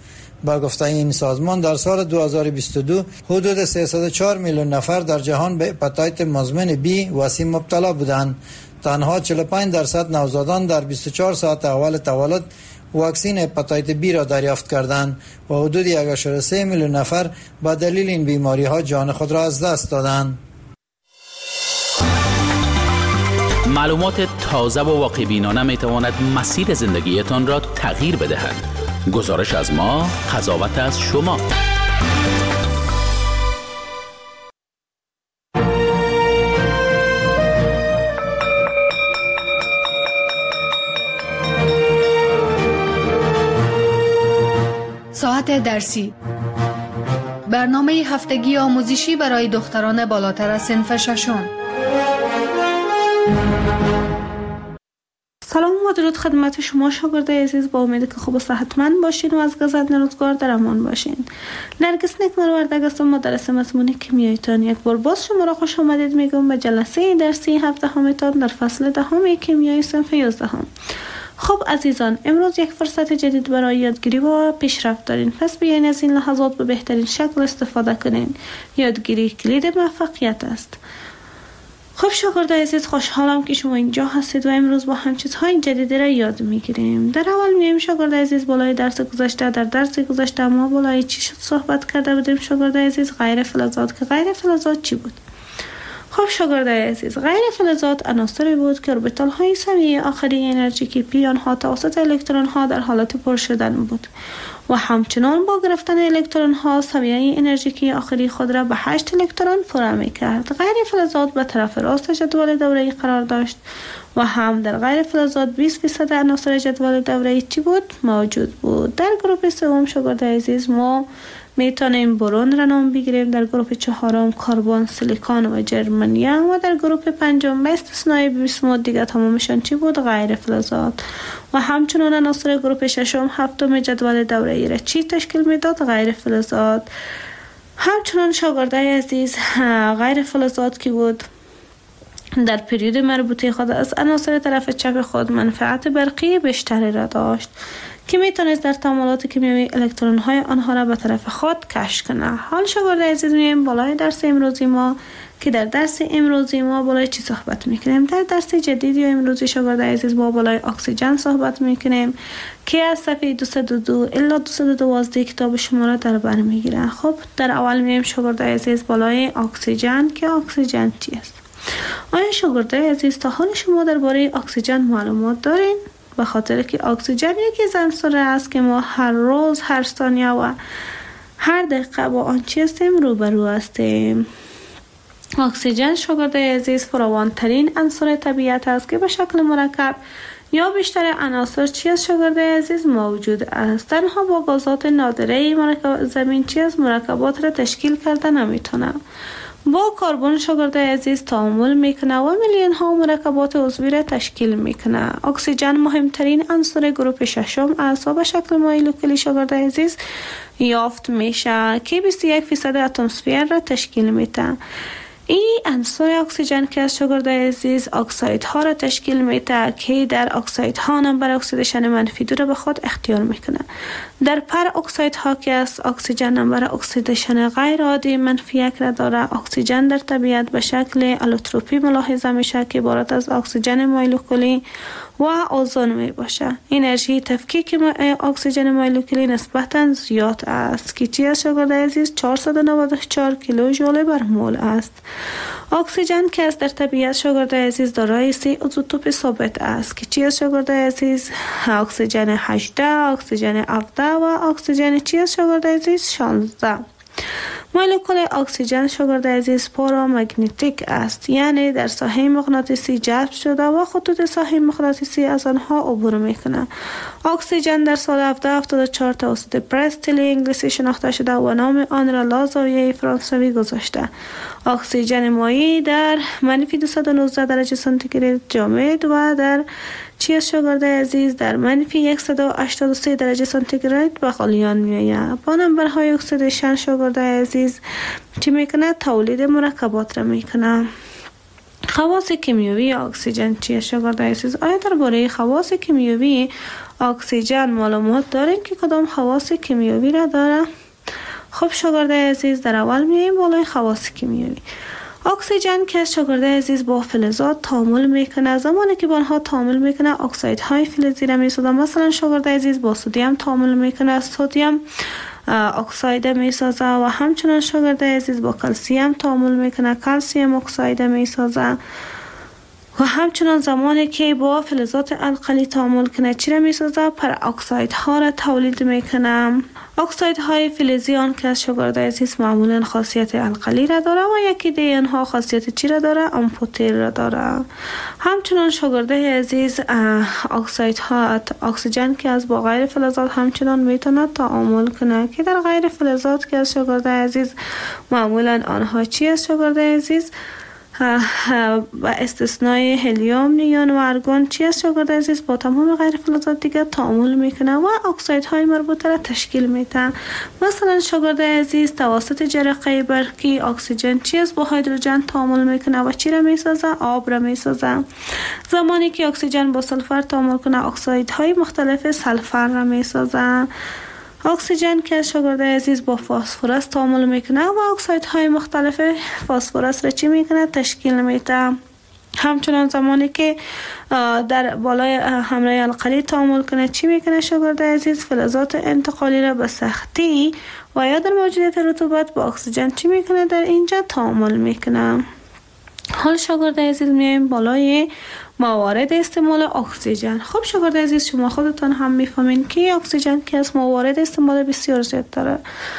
با گفته این سازمان در سال 2022 حدود 304 میلیون نفر در جهان به هپاتیت مزمن بی وسیع مبتلا بودند. تنها 45% نوزادان در 24 ساعت اول تولد واکسین هپاتیت بی را دریافت کردند و حدود 1.3 میلیون نفر به دلیل این بیماری ها جان خود را از دست دادند. معلومات تازه و واقع بینانه می تواند مسیر زندگیتان را تغییر بدهد. گزارش از ما، قضاوت از شما. ساعت درسی، برنامه هفتگی آموزشی برای دختران بالاتر از صنف ششم. سلام و درود خدمت شما شاگردای عزیز، با امید که خوب و صحتمند باشین و از گزند روزگار در امان باشین. نرگس نکمروردگ هستم، مدرس مضمون کیمیایتان. یک بار باز شما را خوش آمدید میگم به جلسه درسی 17 در فصل 10 کیمیای صنف 11. خب عزیزان، امروز یک فرصت جدید برای یادگیری و پیشرفت دارین، پس بیاین از این لحظات به بهترین شکل استفاده کنین. یادگیری کلید موفقیت است. خب شاگردای عزیز، خوشحالم که شما اینجا هستید و امروز با هم چیزهای جدیدی را یاد میگیریم. در اول میایم شاگردای عزیز بالای درس گذشته. در درس گذشته ما بالای چی شد صحبت کرده بودیم شاگردای عزیز؟ غیر فلزات. که غیر فلزات چی بود؟ خب شاگردای عزیز، غیر فلزات عناصری بود که اوربیتال های سویه آخری انرژیکی پی آنها توسط الکترون ها در حالت پر شدن بود و همچنان با گرفتن الکترون ها سویه انرژیکی آخری خود را به 8 الکترون پر می‌کرد. غیر فلزات به طرف راست جدول دوره‌ای قرار داشت و هم در غیر فلزات 20% عناصر جدول دوره‌ای چی بود؟ موجود بود. در گروه سوم شاگردای عزیز ما میتونیم برون را نام بگیریم، در گروه چهارم کربن، سیلیکون و جرمنیوم و در گروه پنجم به استثنای بیسموت دیگه تمامشان چی بود؟ غیر فلزات. و همچنان عناصر گروه ششم هفتم جدول دوره‌ای را چی تشکیل میداد؟ غیر فلزات. همچنان شاگردای عزیز غیر فلزات کی بود؟ در پریود مربوطه خود از عناصر طرف چپ خود منفعت برقی بیشتری را داشت که میتونست در تعاملات کیمیایی الکترون های آنها را به طرف خود کش کنه. حال شاگردای عزیز میایم بالای درس امروزی ما که در درس امروزی ما بالای چی صحبت میکنیم؟ در درس جدیدی و امروزی شاگردای عزیز ما بالای اکسیژن صحبت میکنیم که از صفحه 202 الی 212 کتاب شما را در بر میگیره. خب در اول میایم شاگردای عزیز بالای اکسیژن که اکسیژن چی است؟ آیا شاگردای عزیز تا حال شما درباره اکسیژن معلومات دارین؟ به خاطر که اکسیژن یکی از عناصر است که ما هر روز، هر ثانیه و هر دقیقه با آن چی هستیم؟ روبرو هستیم. اکسیژن شاگردای عزیز فراوان‌ترین عنصر طبیعت است که به شکل مرکب یا بیشتر عناصر چی است شاگردای عزیز؟ موجود است. تنها با گازات نادره مرکب زمین چی است؟ مرکبات را تشکیل کرده نمیتونه. با کربن شاگردای عزیز تعامل میکنه و میلیون ها مرکبات عضوی را تشکیل میکنه. اکسیژن مهمترین عنصر گروه ششم است و به شکل مولکولی شاگردای عزیز یافت میشه که 21% اتمسفر را تشکیل میده. این عنصر اکسیژن که از شاگردای عزیز اکسایدها را تشکیل میده که در اکسایدها نمبر اکسیدیشن منفی 2 را به خود اختیار میکنه. در پر اکسایدها که از اکسیژن نمبر اکسیدیشن غیر عادی منفی 1 را داره. اکسیژن در طبیعت به شکل الوتروپی ملاحظه میشه که عبارت از اکسیژن مولکولی و اوزون می باشه. انرژی تفکیک اکسیژن مولکولی نسبتاً زیاد است که چی از شاگردای عزیز؟ 494 کیلوژول بر مول است. اکسیژن که از در طبیعت شاگردای عزیز دارای 3 ایزوتوپ ثابت است که چی از شاگردای عزیز؟ اکسیژن 18، اکسیژن 17 و اکسیژن چی از شاگردای عزیز؟ 16. مولکول اکسیژن شاگردای عزیز پارامگنتیک است، یعنی در ساحه مغناطیسی جذب شده و خطوط ساحه مغناطیسی از آنها عبور میکنه. اکسیژن در سال 1774 توسط پرستلی انگلیسی شناخته شده و نام آن را لازاویه فرانسوی گذاشته. اکسیژن مایع در منفی 219 درجه سانتیگراد جامد و در چی از شاگردای عزیز در منفی 183 درجه سانتیگراد به غلیان میآید. با نمبرهای اکسیدیشن شاگردای عزیز چی میکنه؟ تولید مرکبات را میکنه. خواص کیمیایی اکسیژن چی شاگردای عزیز؟ آیا درباره خواص کیمیایی اکسیژن معلومات دارین که کدام خواص کیمیایی را داره؟ خب شاگرده عزیز در اول میایم بالای خواص کیمیایی. اکسیژن که شاگرده عزیز با فلزات تعامل میکنه. زمانی که با آنها تعامل میکنه اکسایدهای فلزی را میسازه. مثلا شاگرده عزیز با سدیم تعامل میکنه، سدیم اکساید میسازه و همچنان شاگرده عزیز با کلسیم تعامل میکنه، کلسیم اکساید میسازه. و همچنان زمانی که با فلزات القلی تعامل کنه چی را میسازه؟ پر اکسایدها را تولید میکنه. اکسایدهای فلزی آن که شاگرده عزیز معمولا خاصیت القلی را داره و یکی دیگه آنها خاصیت چی را داره؟ امفوتر را داره. همچنان شاگرده عزیز اکسایدها اکسیژن که از با غیر فلزات همچنان میتونه تعامل کنه که در غیر فلزات که از شاگرده عزیز معمولا آنها چی است شاگرده عزیز؟ و استثنای هلیوم، نیون و ارگون چی است شاگرده عزیز؟ با تمام غیر فلزات دیگه تعامل میکنه و اکسایدهای مربوطه را تشکیل میده. مثلا شاگرده عزیز توسط جرقه برقی اکسیژن چی است؟ با هیدروژن تعامل میکنه و چی را میسازه؟ آب را میسازه. زمانی که اکسیژن با سلفر تعامل کنه اکسایدهای مختلف سلفر را میسازه. اکسیژن که شاگرده عزیز با فسفرس تعامل میکنه و اکسایدهای مختلف فسفرس را چی میکنه؟ تشکیل میده. همچنان زمانی که در بالای حمله القلی تعامل کنه چی میکنه شاگرده عزیز؟ فلزات انتقالی را به سختی و یا در موجودیت رطوبت با اکسیژن چی میکنه؟ در اینجا تعامل میکنه. حال شاگرده عزیز میایم بالای موارد استعمال اکسیژن. خب شاگرده عزیز شما خودتان هم میفهمین که اکسیژن که از موارد استعمال بسیار زیاد داره.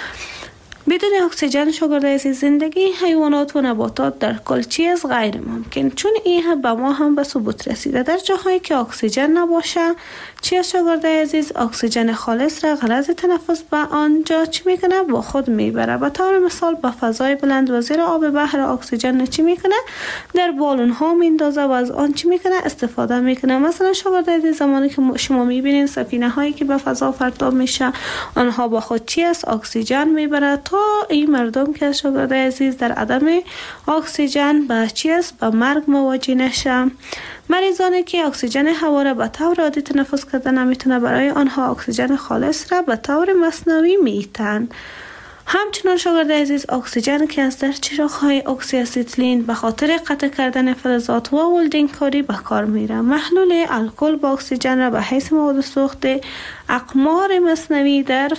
بدون اکسیژن شاگرده عزیز زندگی حیوانات و نباتات در کل چیز غیر ممکن، چون این به ما هم به ثبوت رسیده. در جاهایی که اکسیژن نباشه چی از شاگرده عزیز؟ اکسیژن خالص را غرض تنفس به آنجا چی میکنه؟ با خود میبره. به طور مثال به فضای بلند و زیر آب بحر اکسیژن چی میکنه؟ در بالون ها میندازه و از آن چی میکنه؟ استفاده میکنه. مثلا شاگرده عزیز زمانی که شما میبینین سفینه هایی که به فضا پرتاب میشه آنها با خود چی است؟ اکسیژن میبره تا این مردم که شاگرده عزیز در عدم اکسیژن به چی است؟ به مرگ مواجه نشه. مریضانی که اکسیژن هوا را به طور عادی تنفس کرده نمیتونه برای آنها اکسیژن خالص را به طور مصنوعی میتن. همچنان شاگرده عزیز اکسیژن که از در چراغ‌های اکسی اسیتیلین به خاطر قطع کردن فلزات و ولدینگ کاری به کار میره. محلول الکل با اکسیژن را به حیث مواد سوخت اقمار مصنوعی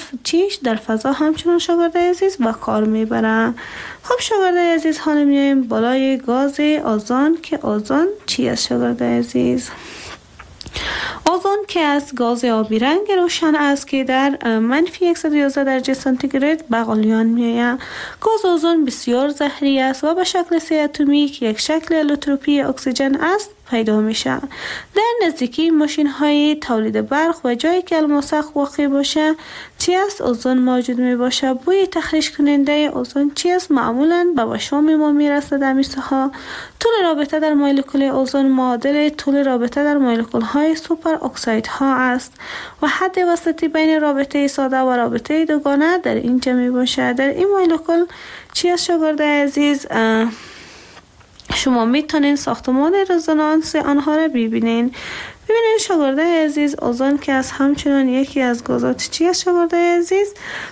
در فضا همچنان شاگرده عزیز به کار میبره. خب شاگرده عزیز حالا میایم بالای گاز اوزون که اوزون چی است شاگرده عزیز؟ اوزون که از گاز آبی رنگ روشن است که در منفی 111 درجه سانتیگراد به غلیان میآید. گاز اوزون بسیار زهری است و به شکل 3 اتمی که یک شکل الوتروپی اکسیژن است پیدا میشه. در نزدیکی ماشین های تولید برق و جایی که الماسق واقع باشه چی است؟ اوزون موجود می باشه. بوی تخریش کننده اوزون چی است؟ معمولا به وشام ما میرسه. در میسها طول رابطه در مولکول اوزون معادل طول رابطه در مولکول های سوپر اکساید ها است و حد وسطی بین رابطه ساده و رابطه دوگانه در اینجا می باشه. در این مولکول چی است شاگرده عزیز؟ شما میتونین ساختمان رزونانس آنها را ببینین. ببینین شاگرده عزیز اوزون که از همچنان یکی از گازات چی است شاگرده عزیز؟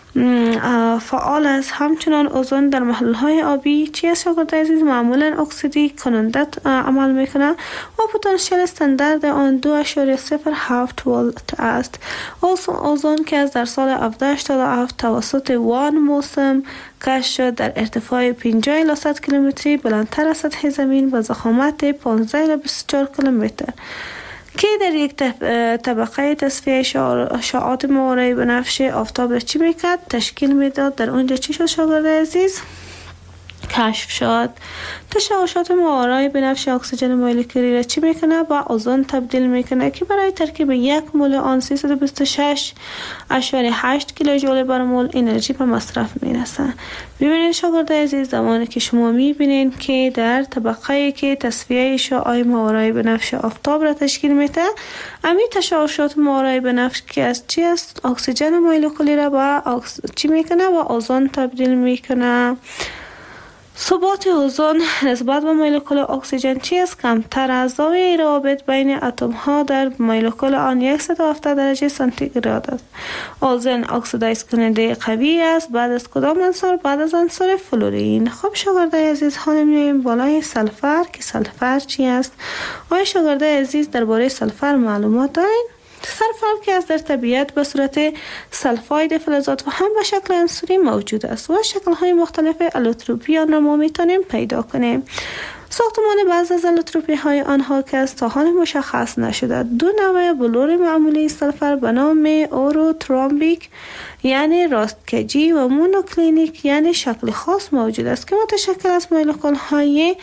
فعال است. همچنان اوزون در محلول های آبی چی است شاگرده عزیز؟ معمولا اکسیدی کننده عمل میکنه و پتانسیل استاندارد آن 2.07 ولت است. اوزون که از در سال 1787 توسط وان موسم کشف شد در ارتفاع 50 الی 100 کیلومتری بلندتر از سطح زمین و ضخامت 15 الی 24 کیلومتر که در یک طبقه تصفیه اشعاعات ماورای بنفش آفتاب را چی میکرد؟ تشکیل میداد. در اونجا چی شد شاگرده عزیز؟ کشف شد. تشعشعات ماورای بنفش اکسیژن مولکولی را چی میکنه؟ با اوزون تبدیل میکنه که برای ترکیب یک مول آن 326.8 کیلوجول بر مول انرژی به مصرف میرسه. ببینید شاگرده عزیز زمانی که شما میبینین که در طبقه که تصفیه اشعاع ماورای بنفش آفتاب را تشکیل میده امی تشعشعات ماورای بنفش که از چی است؟ اکسیژن مولکولی را با چی میکنه؟ با اوزون تبدیل میکنه. ثبات اوزون نسبت به مولکول اکسیژن چیست؟ کمتر از زاویه روابط بین اتم ها در مولکول آن 170 درجه سانتیگراد است. اوزون اکسیدایز کننده قوی است. بعد از کدام عنصر؟ بعد از عنصر فلورین. خب شاگردای عزیز، حالا میایم بالای سلفر که سلفر چی است؟ آیا شاگردای عزیز درباره سلفر معلومات دارین؟ سلفر که از در طبیعت به صورت سلفاید فلزات و هم به شکل عنصری موجود است و شکل‌های مختلف الوتروپی آن را ما میتونیم پیدا کنیم. ساختمان بعضی از الوتروپی های آنها که از تا حال مشخص نشده، دو نوع بلور معمولی سلفر به نام اوروترومبیک یعنی راستکجی و مونوکلینیک یعنی شکل خاص موجود است که متشکل از مولکول های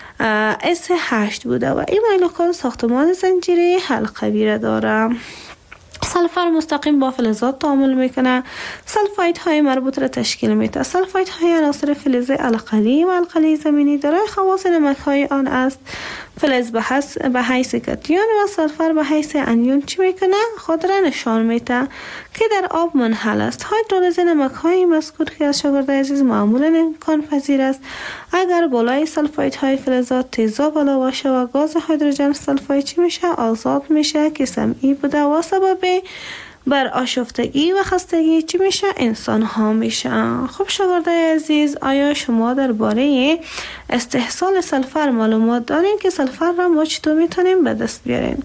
S8 بوده و این مولکول ساختمان زنجیره حلقوی را دارد. سلفر مستقیم با فلزات تعامل میکنه. سلفاید های مربوط را تشکیل میده. سلفاید های عناصر فلز القلی و القلی زمینی دارای خواص نمک های آن است. فلز به حیث کاتیون و سلفر به حیث انیون چی میکنه؟ خود را نشان میده که در آب منحل است. هیدرولیز نمک های مذکور که از شاگرد عزیز معمولا امکان پذیر است اگر بالای سلفاید های فلزات تیزاب بالا باشه و گاز هیدروژن سلفاید چی میشه؟ آزاد میشه که سمعی بوده و سبب بر آشفتگی و خستگی چی میشه؟ انسان ها میشه. خب شاگردای عزیز، آیا شما درباره استحصال سلفر معلومات دارین که سلفر را ما چطور میتونیم به دست بیاریم؟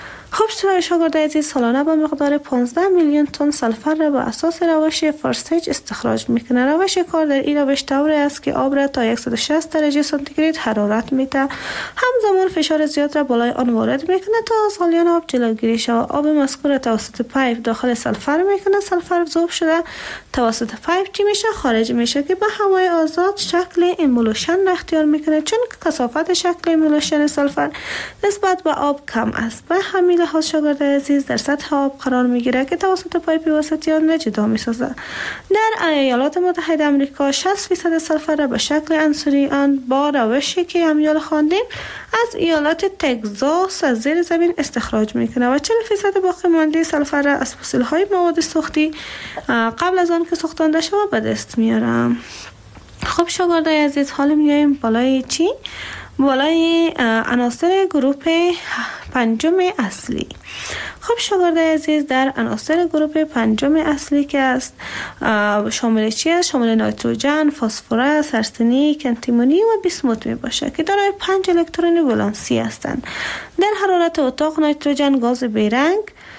خب شاگردای عزیز، سالانه با مقدار 15 میلیون تن سلفر را به اساس روش فرستیج استخراج میکنه. روش کار در این روش طوری است که آب را تا 160 درجه سانتیگراد حرارت میده. همزمان فشار زیاد را بالای آن وارد میکنه تا از غلیان آب جلوگیری شود. آب مذکور را توسط پایپ داخل سلفر میکنه. سلفر ذوب شده توسط پایپ چی میشه؟ خارج میشه که به هوای آزاد شکل ایمولوشن اختیار میکنه. چون کثافت شکل ایمولوشن سلفر نسبت به آب کم است، به همین لحاظ شاگرد عزیز در سطح آب قرار میگیره که توسط پایپ وسطی آن را جدا میسازه. در ایالات متحده آمریکا 60% سلفر را به شکل عنصری آن با روشی که امیال خواندیم از ایالات تگزاس از زیر زمین استخراج میکنه و 40% باقی مانده سلفر را از فسیل های مواد سوختی قبل از آن که سوختانده شود به دست میارم. خب شاگردای عزیز، حالا میایم بالای چی؟ بالای عناصر گروپ پنجم اصلی. خب شاگردای عزیز، در عناصر گروپ پنجم اصلی که است شامل چی است؟ شامل نیتروژن، فسفر، آرسنیک، انتیمونی و بیسموت می باشه که دارای 5 الکترون ولانسی هستند. در حرارت اتاق نیتروژن گاز بیرنگ،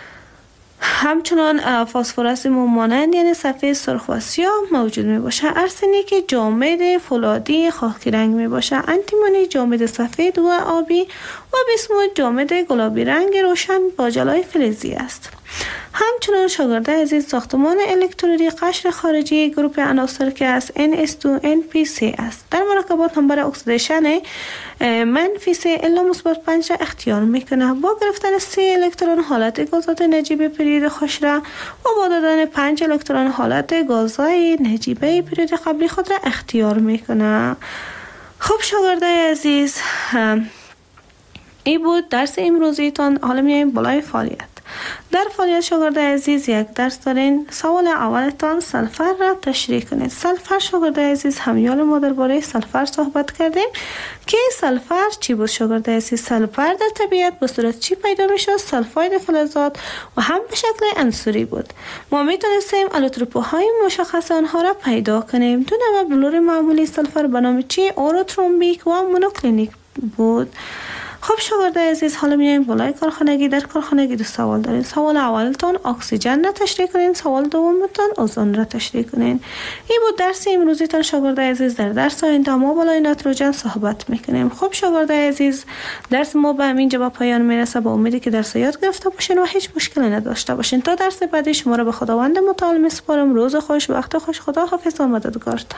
همچنان فسفر مانند یعنی سفید، سرخ و سیاه موجود می باشه. آرسنیک جامد فولادی خاکی رنگ می باشه. انتیمونی جامد سفید و آبی و بیسموت جامد گلابی رنگ روشن با جلای فلزی است. همچنان شاگرده عزیز، ساختمان الکترودی قشر خارجی گروپ عناصر که از NS2NP3 است در مرکبات نمبر اکسیدیشن -3 الا -5 را اختیار میکنه. با گرفتن 3 الکترون حالت گازات نجیبه پرید خوش را و با دادن 5 الکترون حالت گازای نجیبه پرید قبلی خود را اختیار میکنه. خب شاگرده عزیز، این بود درس امروزیتان. حالا میایم بالای فعالیت. در فعالیت شاگرد عزیز یک درس دارین. سوال اولتان سلفر را تشریح کنید. سلفر شاگرد عزیز، همیال ما درباره سلفر صحبت کردیم که سلفر چی بود شاگرد عزیز؟ سلفر در طبیعت به صورت چی پیدا میشد؟ سلفاید فلزات و هم به شکل عنصری بود. ما میتونستیم الوتروپ‌های مشخص آنها را پیدا کنیم. دو نوع بلور معمولی سلفر به نام چی؟ اوروترومبیک و مونوکلینیک بود. خب شاگرد عزیز، حالا میایم بالای کارخانگی. در کارخانگی دو سوال دارین. سوال اولتون اکسیژن را تشریح کنین، سوال دومتون اوزون را تشریح کنین. این بود درس امروزیتان شاگرد عزیز. در درس آینده ما بالای نیتروژن صحبت میکنیم. خب شاگرد عزیز، درس ما به همین جا پایان میرسه. با امیدی که درس یاد گرفته باشین و هیچ مشکلی نداشته باشین. تا درس بعدی شما را به خداوند متعال میسپارم. روز خوش، وقت خوش. خدا حافظ و مددگارتان.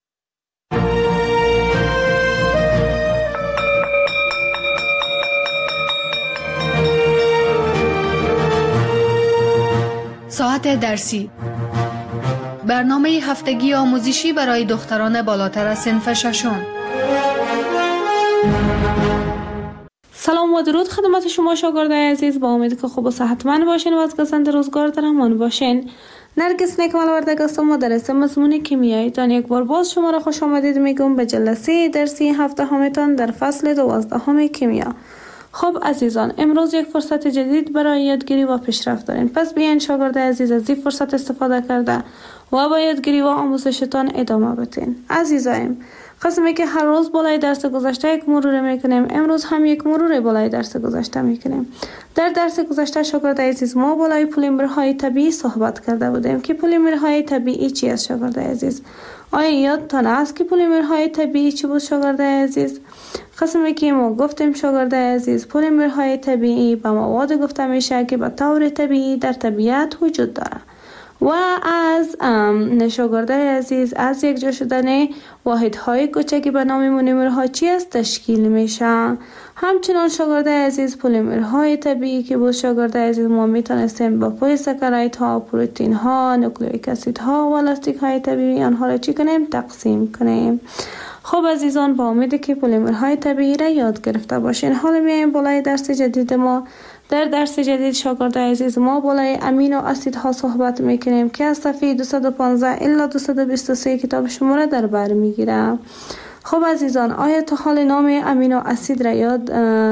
ساعت درسی، برنامه هفتگی آموزشی برای دختران بالاتر از صنف ششم. سلام و درود خدمت شما شاگردای عزیز. با امید که خوب و صحتمند باشین و از گزند روزگار در امان باشین. نرگس نیکمال وردگ هستم، مدرسه مضمون کیمیایی تان. یک بار باز شما را خوش آمدید میگم به جلسه درسی هفته‌هایتان در فصل 12 کیمیا. خب عزیزان، امروز یک فرصت جدید برای یادگیری و پیشرفت دارین. پس بیاین شاگرد عزیز از این فرصت استفاده کرده و با یادگیری و آموزشتان ادامه بدین. عزیزایم، قسمی که هر روز بالای درس گذشته یک مرور میکنیم، امروز هم یک مرور بالای درس گذشته میکنیم. در درس گذشته شاگرد عزیز ما بالای پلیمرهای طبیعی صحبت کرده بودیم که پلیمرهای طبیعی چی است شاگرد عزیز؟ آیا یادتان است که پلیمرهای طبیعی چی بود شاگرد عزیز؟ قسمی که ما گفتیم شاگرد عزیز، پلیمرهای طبیعی به مواد گفته میشه که به طور طبیعی در طبیعت وجود داره و از شاگرده عزیز از یک جا شدن واحدهای کوچکی به نام مونومرها چی است تشکیل میشه. همچنان شاگرده عزیز پلیمرهای طبیعی که بود شاگرده عزیز ما میتونستیم با پلیساکارایدها ها، پروتئین ها، نوکلئیک اسید ها و لاستیک های طبیعی آنها را چی کنیم؟ تقسیم کنیم. خب عزیزان، با امید که پلیمرهای طبیعی را یاد گرفته باشین. حالا میایم بالای درس جدید ما. در درس جدید شاگرد عزیز ما بالای امینو اسیدها صحبت میکنیم که از صفحه 215 الی 223 کتاب شما را در بر میگیره. خب عزیزان، آیا تا حال نام امینو اسید را یاد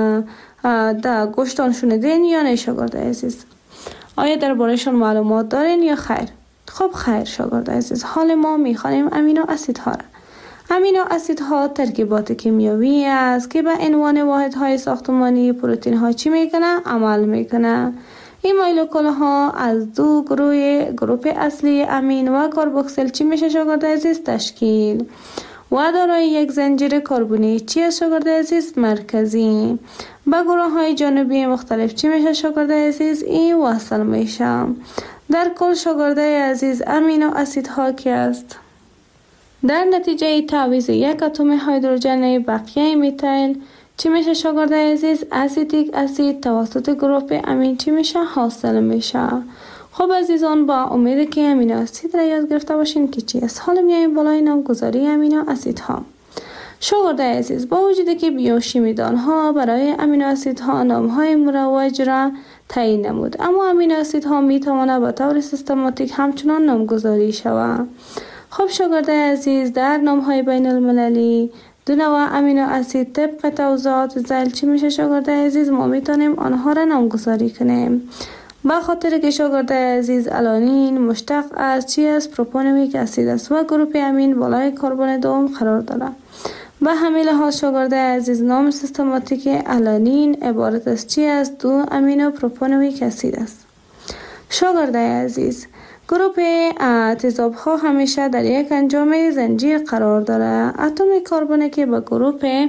در گوشتان شنیدین یا نه شاگرد عزیز؟ آیا درباره‌شان معلومات دارین یا خیر؟ خب خیر شاگرد عزیز، حال ما میخوانیم امینو اسیدها را. امینو اسیدها ترکیبات کیمیایی است که به عنوان واحدهای ساختمانی پروتئین ها چی میکنه؟ عمل میکنه. این مولکول ها از دو گروه اصلی امین و کربوکسیل چی میشه شاگرد عزیز؟ تشکیل و دارای یک زنجیر کربنی چی است شاگرد عزیز؟ مرکزی. به گروه های جانبی مختلف چی میشه شاگرد عزیز؟ این وصل میشه. در کل شاگرد عزیز امینو اسیدها که است در نتیجه تعویض یک اتم هیدروژن بقیه میتایل چی میشه شاگرد عزیز؟ اسیتیک اسید توسط گروه امین چی میشه؟ حاصل میشه. خب عزیزان، با امید که امینو اسید را یاد گرفته باشین که چی است. حالا میایم بالای نامگذاری امینو اسیدها. شاگرد عزیز، با وجودی که بیوشیمیدان ها برای امینو اسیدها نام های مروج را تعیین نمود، اما امینو اسیدها میتواند به طور سیستماتیک همچنان نامگذاری شود. خب شاگرد عزیز، در نام‌های بین المللی دو نوع امینو اسید طبق توضیحات ذیل چی میشه شاگرد عزیز؟ ما میتونیم آنها را نامگذاری کنیم. به خاطر که شاگرد عزیز آلانین مشتق از چی است؟ پروپانویک اسید است و گروه امین بالای کربن دوم قرار داره. به همین لحاظ شاگرد عزیز نام سیستماتیک آلانین عبارت از چی است؟ دو امینو پروپانویک اسید است. شاگرد عزیز، گروه تیزاب ها همیشه در یک انجام زنجیر قرار داره. اتم کربن که به گروه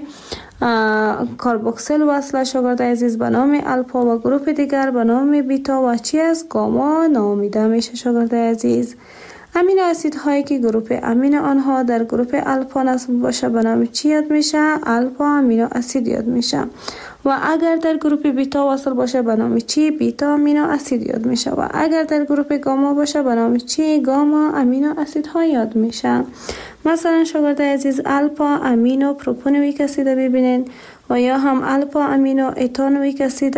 کربوکسیل وصل شاگرد عزیز به نام الفا و گروه دیگر به نام بیتا و چی است؟ گاما نامیده میشه شاگرد عزیز. امینو اسید هایی که گروه امین آنها در گروه الفا نصب باشه به نام چی یاد میشه؟ الفا امینو اسید یاد میشه. و اگر در گروه بیتا وصل باشه به نام چی؟ بیتا امینو اسید یاد میشه. و اگر در گروه گاما باشه به نام چی؟ گاما امینو اسید ها یاد میشه. مثلا شاگرد عزیز الفا امینو پروپانویک اسید ببینین و یا هم الفا امینو ایتانویک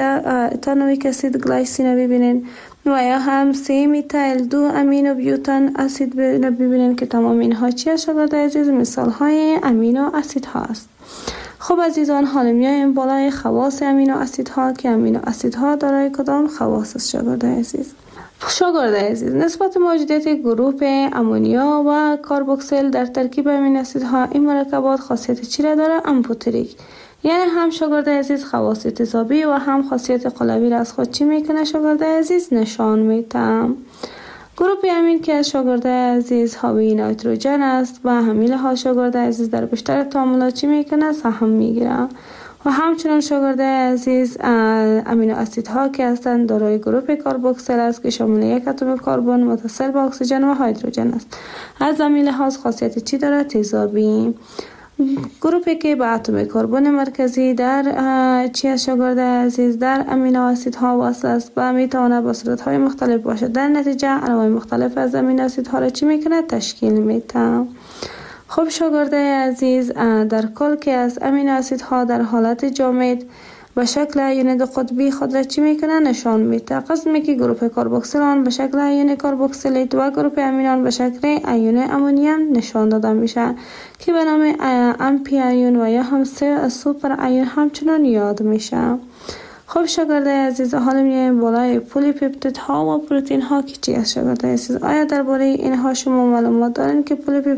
اسید گلایسین ببینین و یا هم سی میتایل دو امینو بیوتان اسید ببینین که تمام اینها چی شاگرد عزیز؟ مثال های امینو اسید ها است. خب عزیزان، حالا میایم بالای خواص امینو اسیدها که امینو اسیدها دارای کدام خواص است شاگرد عزیز؟ شاگرد عزیز، نسبت موجودیت گروه امونیا و کربوکسیل در ترکیب امینو اسیدها این مرکبات خاصیت چی را داره؟ امفوتریک. یعنی هم شاگرد عزیز خواص تیزابی و هم خاصیت قلوی را از خود چی میکنه شاگرد عزیز؟ نشان میده. گروه امین که از شاگرد عزیز حاوی نیتروژن است و همین لحاظ شاگرد عزیز در بیشتر تعاملات چی میکنه؟ سهم میگیره. و همچنان شاگرد عزیز امینو اسیدها که هستند دارای گروه کربوکسیل است که شامل یک اتم کربن متصل به اکسیژن و هیدروژن است. از همین لحاظ خاصیت چی داره؟ تیزابی. گروهی که به اتم کربن مرکزی در چی شاگرد عزیز در امینو اسیدها وصل است و میتواند با صورت‌های مختلف باشد. در نتیجه انواع مختلف از امینو اسیدها را چی میکنه؟ تشکیل میده. خب شاگرد عزیز، در کل که از امینو اسیدها در حالت جامد به شکل ایون دو قطبی خود را چی میکنه نشان میده. قصد می که گروه کربوکسیل آن به شکل ایون کربوکسیلیت و گروه امینان به شکل ایون امونیم نشان داده میشه که به نام امپی ایون و یا هم سوپر ایون همچنان یاد میشه. خب شاگردای عزیز، حالا میایم بالای پلی پپتید ها و پروتئین ها که چی است شاگردای عزیز؟ آیا درباره اینها شما معلومات دارین که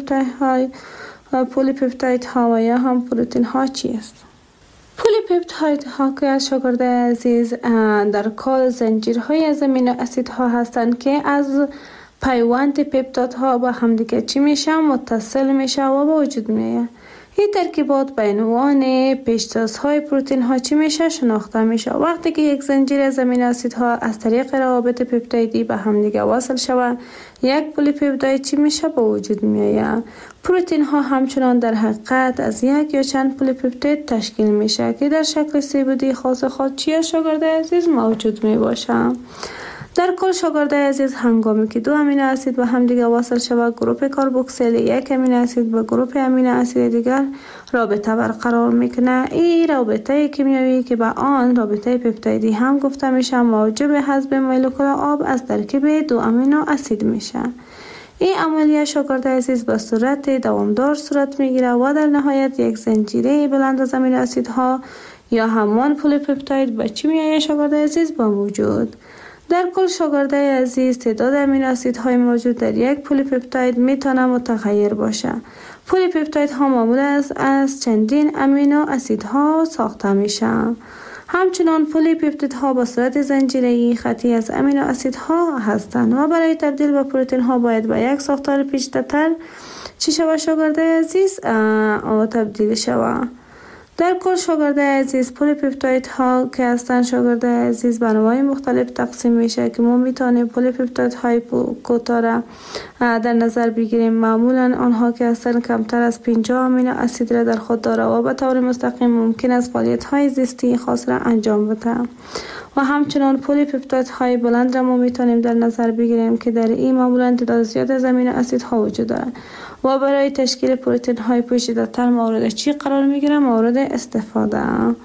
پلی پپتید ها و یا هم پروتئین ها چی است؟ پلی پپتید ها که شاگردای عزیز در کل زنجیرهای از امینو اسید ها هستند که از پیوند پپتید ها با همدیگه چی میشه؟ متصل میشه و به وجود میاد. این ترکیبات به عنوان پیشتازهای پروتئین ها چی میشه؟ شناخته میشه. وقتی که یک زنجیر از امینو اسیدها از طریق روابط پپتیدی به هم دیگه وصل شود، یک پلی پپتید چی میشه؟ به وجود میآید. پروتئین ها همچنان در حقیقت از یک یا چند پلی پپتید تشکیل میشه که در شکل سه‌بعدی خاص خود چی شاگردای عزیز موجود می باشه. در کل شاگردای عزیز، هنگامی که دو امینو اسید به هم دیگه وصل شود، گروه کربوکسیل یک امینو اسید با گروه امینو اسید دیگر رابطه برقرار میکنه. این رابطه کیمیایی که به آن رابطه پپتیدی هم گفته میشه، موجب حذف مولکول آب از ترکیب دو امینو اسید میشه. این عملیه شاگردای عزیز به صورت دوامدار صورت میگیره و در نهایت یک زنجیره بلند از امینو اسیدها یا همان پلی پپتید به چی میآید شاگردای عزیز؟ با موجود. در کل شاگردای عزیز، تعداد امینو اسیدهای موجود در یک پلی پپتید میتونه متغیر باشه. پلی پپتید ها معمولا از چندین امینو اسیدها ساخته میشه. همچنان پلی پپتید ها با صورت زنجیره‌ای خطی از امینو اسیدها هستند و برای تبدیل به پروتئین ها باید به یک ساختار پیچیده‌تر چی شود شاگردای عزیز؟ تبدیل شود. در کل شاگردای عزیز، پلی پپتید ها که هستند شاگردای عزیز به انواع مختلف تقسیم میشه که ما میتونیم پلی پپتید های کوتاه را در نظر بگیریم. معمولا آنها که هستند کمتر از 50 امینو اسید را در خود داره و به طور مستقیم ممکن است فعالیت های زیستی خاص را انجام بده. و همچنان پلی پپتید های بلند را ما میتونیم در نظر بگیریم که در این معمولا تعداد زیاد از امینو اسیدها وجود دارند و برای تشکیل پروتئین های پیچیده‌تر مورد چی قرار میگیره؟ مورد استفاده.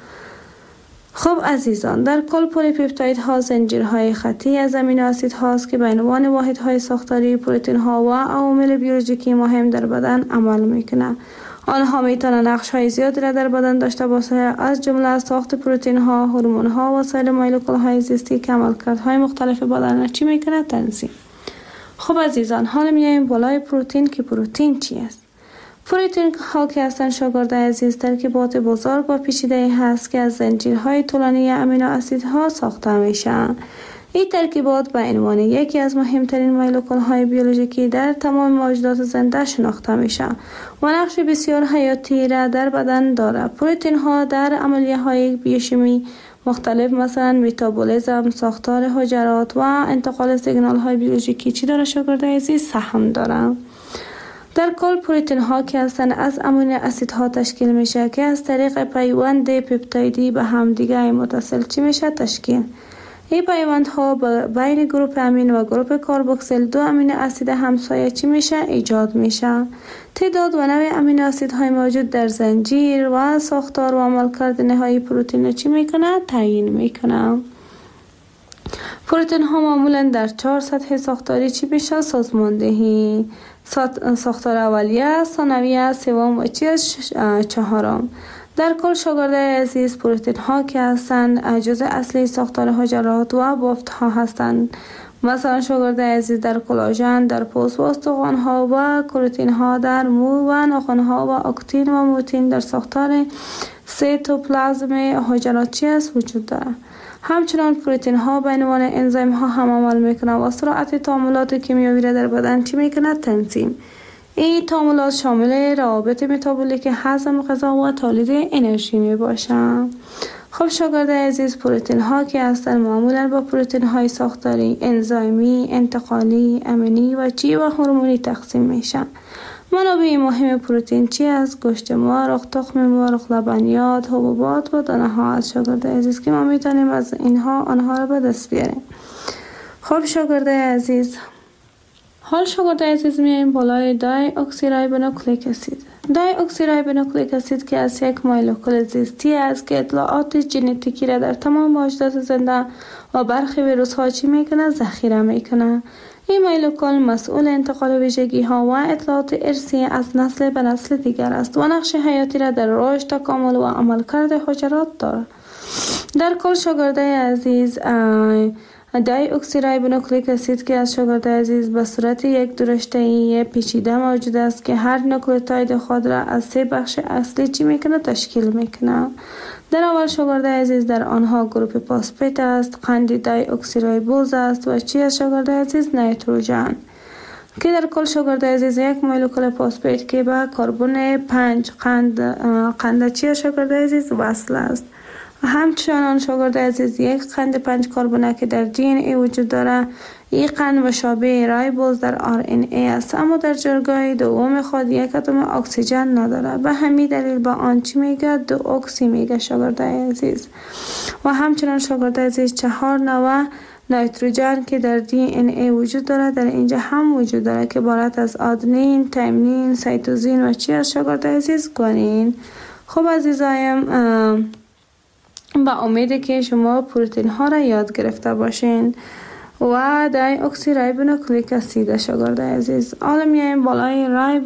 خب عزیزان، در کل پلی پپتید ها زنجیرهای خطی از امینو اسید هاست که به عنوان واحدهای ساختاری پروتئین ها و عوامل بیولوژیکی مهم در بدن عمل میکنه. آنها میتونن نقش های زیادی را در بدن داشته باشه، از جمله ساخت پروتئین ها، هورمون ها و سایر مولکول های زیستی که عملکردهای مختلف بدن را چی میکنه؟ تنظیم. خب عزیزان، حالا میایم بالای پروتئین که پروتئین چی است؟ پروتئین ها که هستند شاگردای عزیز ترکیبات بزرگ و پیچیده هست که از زنجیرهای طولانی امینو اسیدها ساخته میشن. این ترکیبات به عنوان یکی از مهمترین مولکول های بیولوژیکی در تمام موجودات زنده شناخته میشه و نقش بسیار حیاتی را در بدن داره. پروتئین ها در عملیه های بیوشیمی مختلف مثلا متابولیسم، ساختار حجرات و انتقال سیگنال های بیولوژیکی چی داره شاگردای عزیز؟ سهم داره. در کل پروتئین ها که هستند از امینو اسیدها تشکیل میشه که از طریق پیوند پپتیدی به هم دیگه متصل چی میشه؟ تشکیل. این پیوندها بین گروه امین و گروه کربوکسیل دو امینو اسید همسایه چی میشه؟ ایجاد میشه. تعداد و نوع امینو اسیدهای موجود در زنجیر و ساختار و عملکرد نهایی پروتئین چی میکنه؟ تعیین میکنه. پروتئین ها معمولا در 4 سطح ساختاری چی میشه؟ سازماندهی. ساختار اولیه، ثانویه، سوم و چهارم. در کل شاگردای عزیز، پروتئین ها که هستند جزء اصلی ساختار حجرات و بافت ها هستند. مثلا شاگردای عزیز در کلاژن در پوست و استخوان ها و کروتین ها در مو و ناخن ها و اکتین و موتین در ساختار سیتوپلازم حجرات چی است وجود دارد. همچنان پروتئین ها به عنوان انزیم ها هم عمل میکنه و سرعت تعاملات کیمیایی را در بدن چی میکنه؟ تنظیم. این تعاملات شامل روابط متابولیک، هضم غذا و تولید انرژی می باشند. خب شاگردای عزیز، پروتئین ها که هستند معمولا با پروتئین های ساختاری، انزیمی، انتقالی، امینی و چی و هورمونی تقسیم میشن. منابع مهم پروتئین چی است؟ گوشت مرغ، تخم مرغ، لبنیات، حبوبات و دانه ها از شاگردای عزیز که ما میتونیم از اینها آنها را به دست بیاریم. خب شاگردای عزیز، حال شاگرد عزیز میایم بالای دای اکسیریبونوکلیک اسید. دای اکسیریبونوکلیک اسید که از یک مولکول زیستی است که اطلاعات ژنتیکی را در تمام موجودات زنده و برخی ویروس ها چی میکنه؟ ذخیره میکنه. این مولکول مسئول انتقال ویژگی ها و اطلاعات ارثی از نسل به نسل دیگر است و نقش حیاتی را در رشد، تکامل و عملکرد حجرات دارد. در کل شاگرد عزیز دای اکسیریبونوکلیک اسید که از شاگرد عزیز به صورت یک درشته‌ای پیچیده موجود است که هر نوکلئوتید خود را از 3 بخش اصلی چی میکنه؟ تشکیل میکنه. در اول شاگرد عزیز در آنها گروپ فسفات است، قند دای اکسیریبوز است و چی از شاگرد عزیز؟ نیتروژن، که در کل شاگرد عزیز یک مولکول فسفات که به کربن 5 قند چی از شاگرد عزیز وصل است. همچنان شاگرد عزیز یک قند 5 کربن که در دی ان ای وجود داره. این قند مشابه رایبوز در آر ان ای است، اما در جایگاه دوم خود یک اتم اکسیژن نداره. به همین دلیل با آن چی میگه؟ دو اکسی میگه شاگرد عزیز. و همچنان شاگرد عزیز 4 نوع نیتروژن که در دی ان ای وجود داره در اینجا هم وجود داره که عبارت از آدنین، تیمین، سایتوزین و چی از شاگرد عزیز؟ گوانین. خب عزیزایم، با امیده که شما پروتئین ها را یاد گرفته باشین و دای اکسیریبونوکلیک اسید شاگرد عزیز. حالا میایم بالای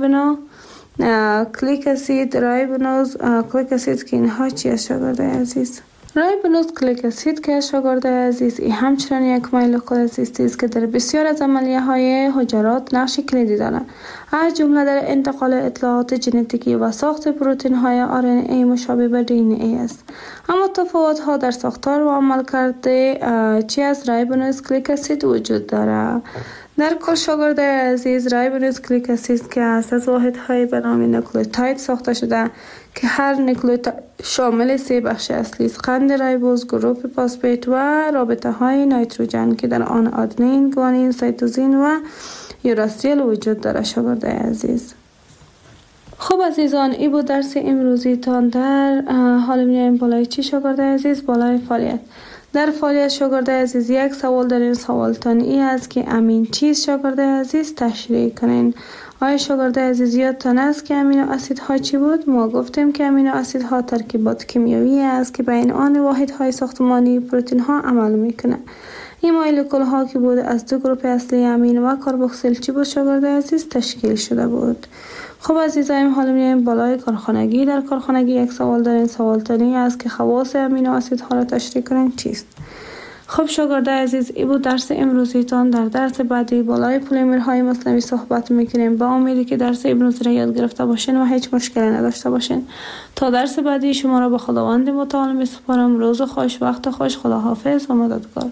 رایبونوکلیک اسید، رایبونوز کلیک اسید که اینها چیه شاگرد عزیز؟ رایبونوز کلیک اسید که شاگرد عزیز این همچنان یک مولکول زیستی است که در بسیار از عملیه های حجرات نقش کلیدی دارد، از جمله در انتقال اطلاعات ژنتیکی و ساخت پروتئین های آر ان ای مشابه به دی ان ای است. اما تفاوت ها در ساختار و عملکرد چی از رایبونوز کلیک اسید وجود دارد. در کل شاگرد عزیز رایبونوز کلیک اسید که از واحدهای به نام نوکلئوتید ساخته شده که هر نوکلئوتید شامل 3 بخش اصلی است: قند رایبوز، گروپ فسفات و رابطه های نیتروژن که در آن آدنین، گوانین، سایتوزین و یوراسیل وجود دارد شاگرد عزیز. خب عزیزان، این بود درس امروزی تان. در حال میایم بالای چی شاگرد عزیز؟ بالای فعالیت. در فعالیت شاگرد عزیز یک سوال داریم. سوالتان این است که امین چیست شاگرد عزیز؟ تشریح کنین. آیا شاگرد عزیز یادتان است که امینو اسیدها چی بود؟ ما گفتیم که امینو اسیدها ترکیبات کیمیایی است که بین آن واحدهای ساختمانی پروتئین ها عمل میکنه. این مولکول ها که بود از 2 گروپ اصلی امین و کربوکسیل چی بود شاگرد عزیز؟ تشکیل شده بود. خب عزیزایم، حالا میایم بالای کارخانگی. در کارخانگی یک سوال دارین. سوالتانی است که خواص امینو اسیدها را تشریح کنین چیست؟ خب شاگرد عزیز، این بود درس امروزیتان. در درس بعدی بالای پلیمرهای مصنوعی صحبت میکنیم. با امیدی که درس امروزی را یاد گرفته باشین و هیچ مشکلی نداشته باشین. تا درس بعدی شما را به خداوند متعال میسپارم. روز خوش، وقت خوش، خداحافظ و مددگار.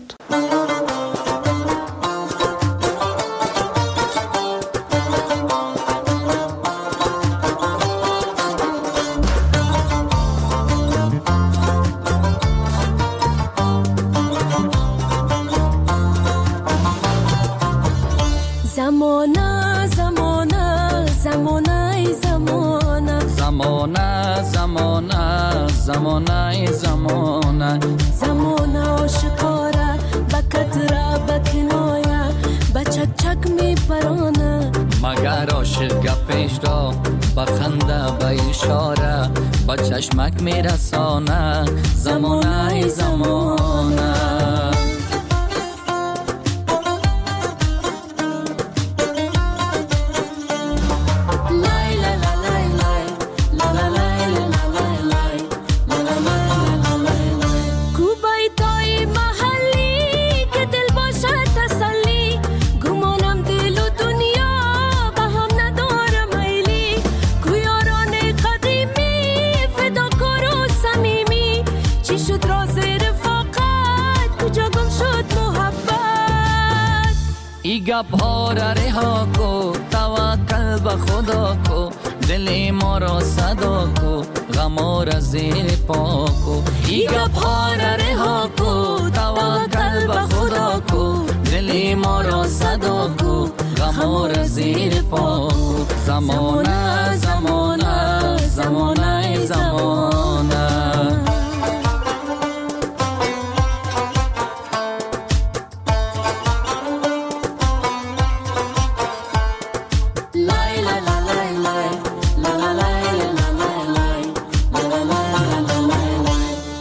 زمانه آشکاره بکتره بکنایه بچک چک می پرانه مگر عاشق گپش را بخنده به اشاره با چشمک می رسانه. زمانه زمانه گپ ها را رها کو، توکل به خدا کو، دل ما را صدا کو، غم را زیر پا کو. ای گپ ها را رها کو، توکل به خدا کو، دل ما را صدا کو، غم را زیر پا کو. زمانه زمانه زمانه زمانه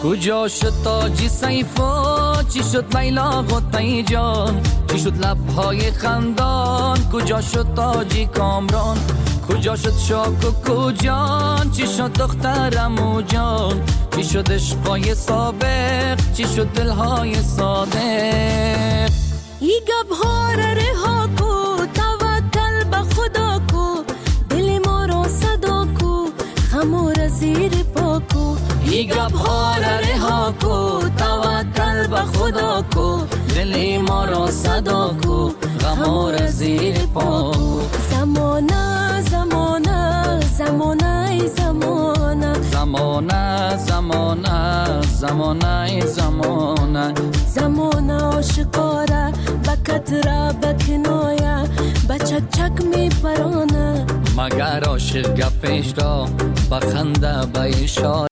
کجا شد تاجی سیفا، چی شد لیلا قطعی جان، چی شد لبهای خندان، کجا شد تاجی کامران، کجا شد شاک و کجان، چی شد دخترم و جان، چی شد عشقای سابق، چی شد دلهای صادق. ای گبها را رها کو، توکل به خدا کو، دل ما را صدا کو، خمور زیر پا کو. ای گبها را رها کو، توکل به خدا کو، دل ما را صدا کو، خمور زیر پا کو. زمانه زمانه زمانه زمانه زمانه زمانه زمانه زمانه زمانه عاشقاره بکتره بکنایه بچک چک می پرانه مگر عاشق گپش را بخنده به اشاره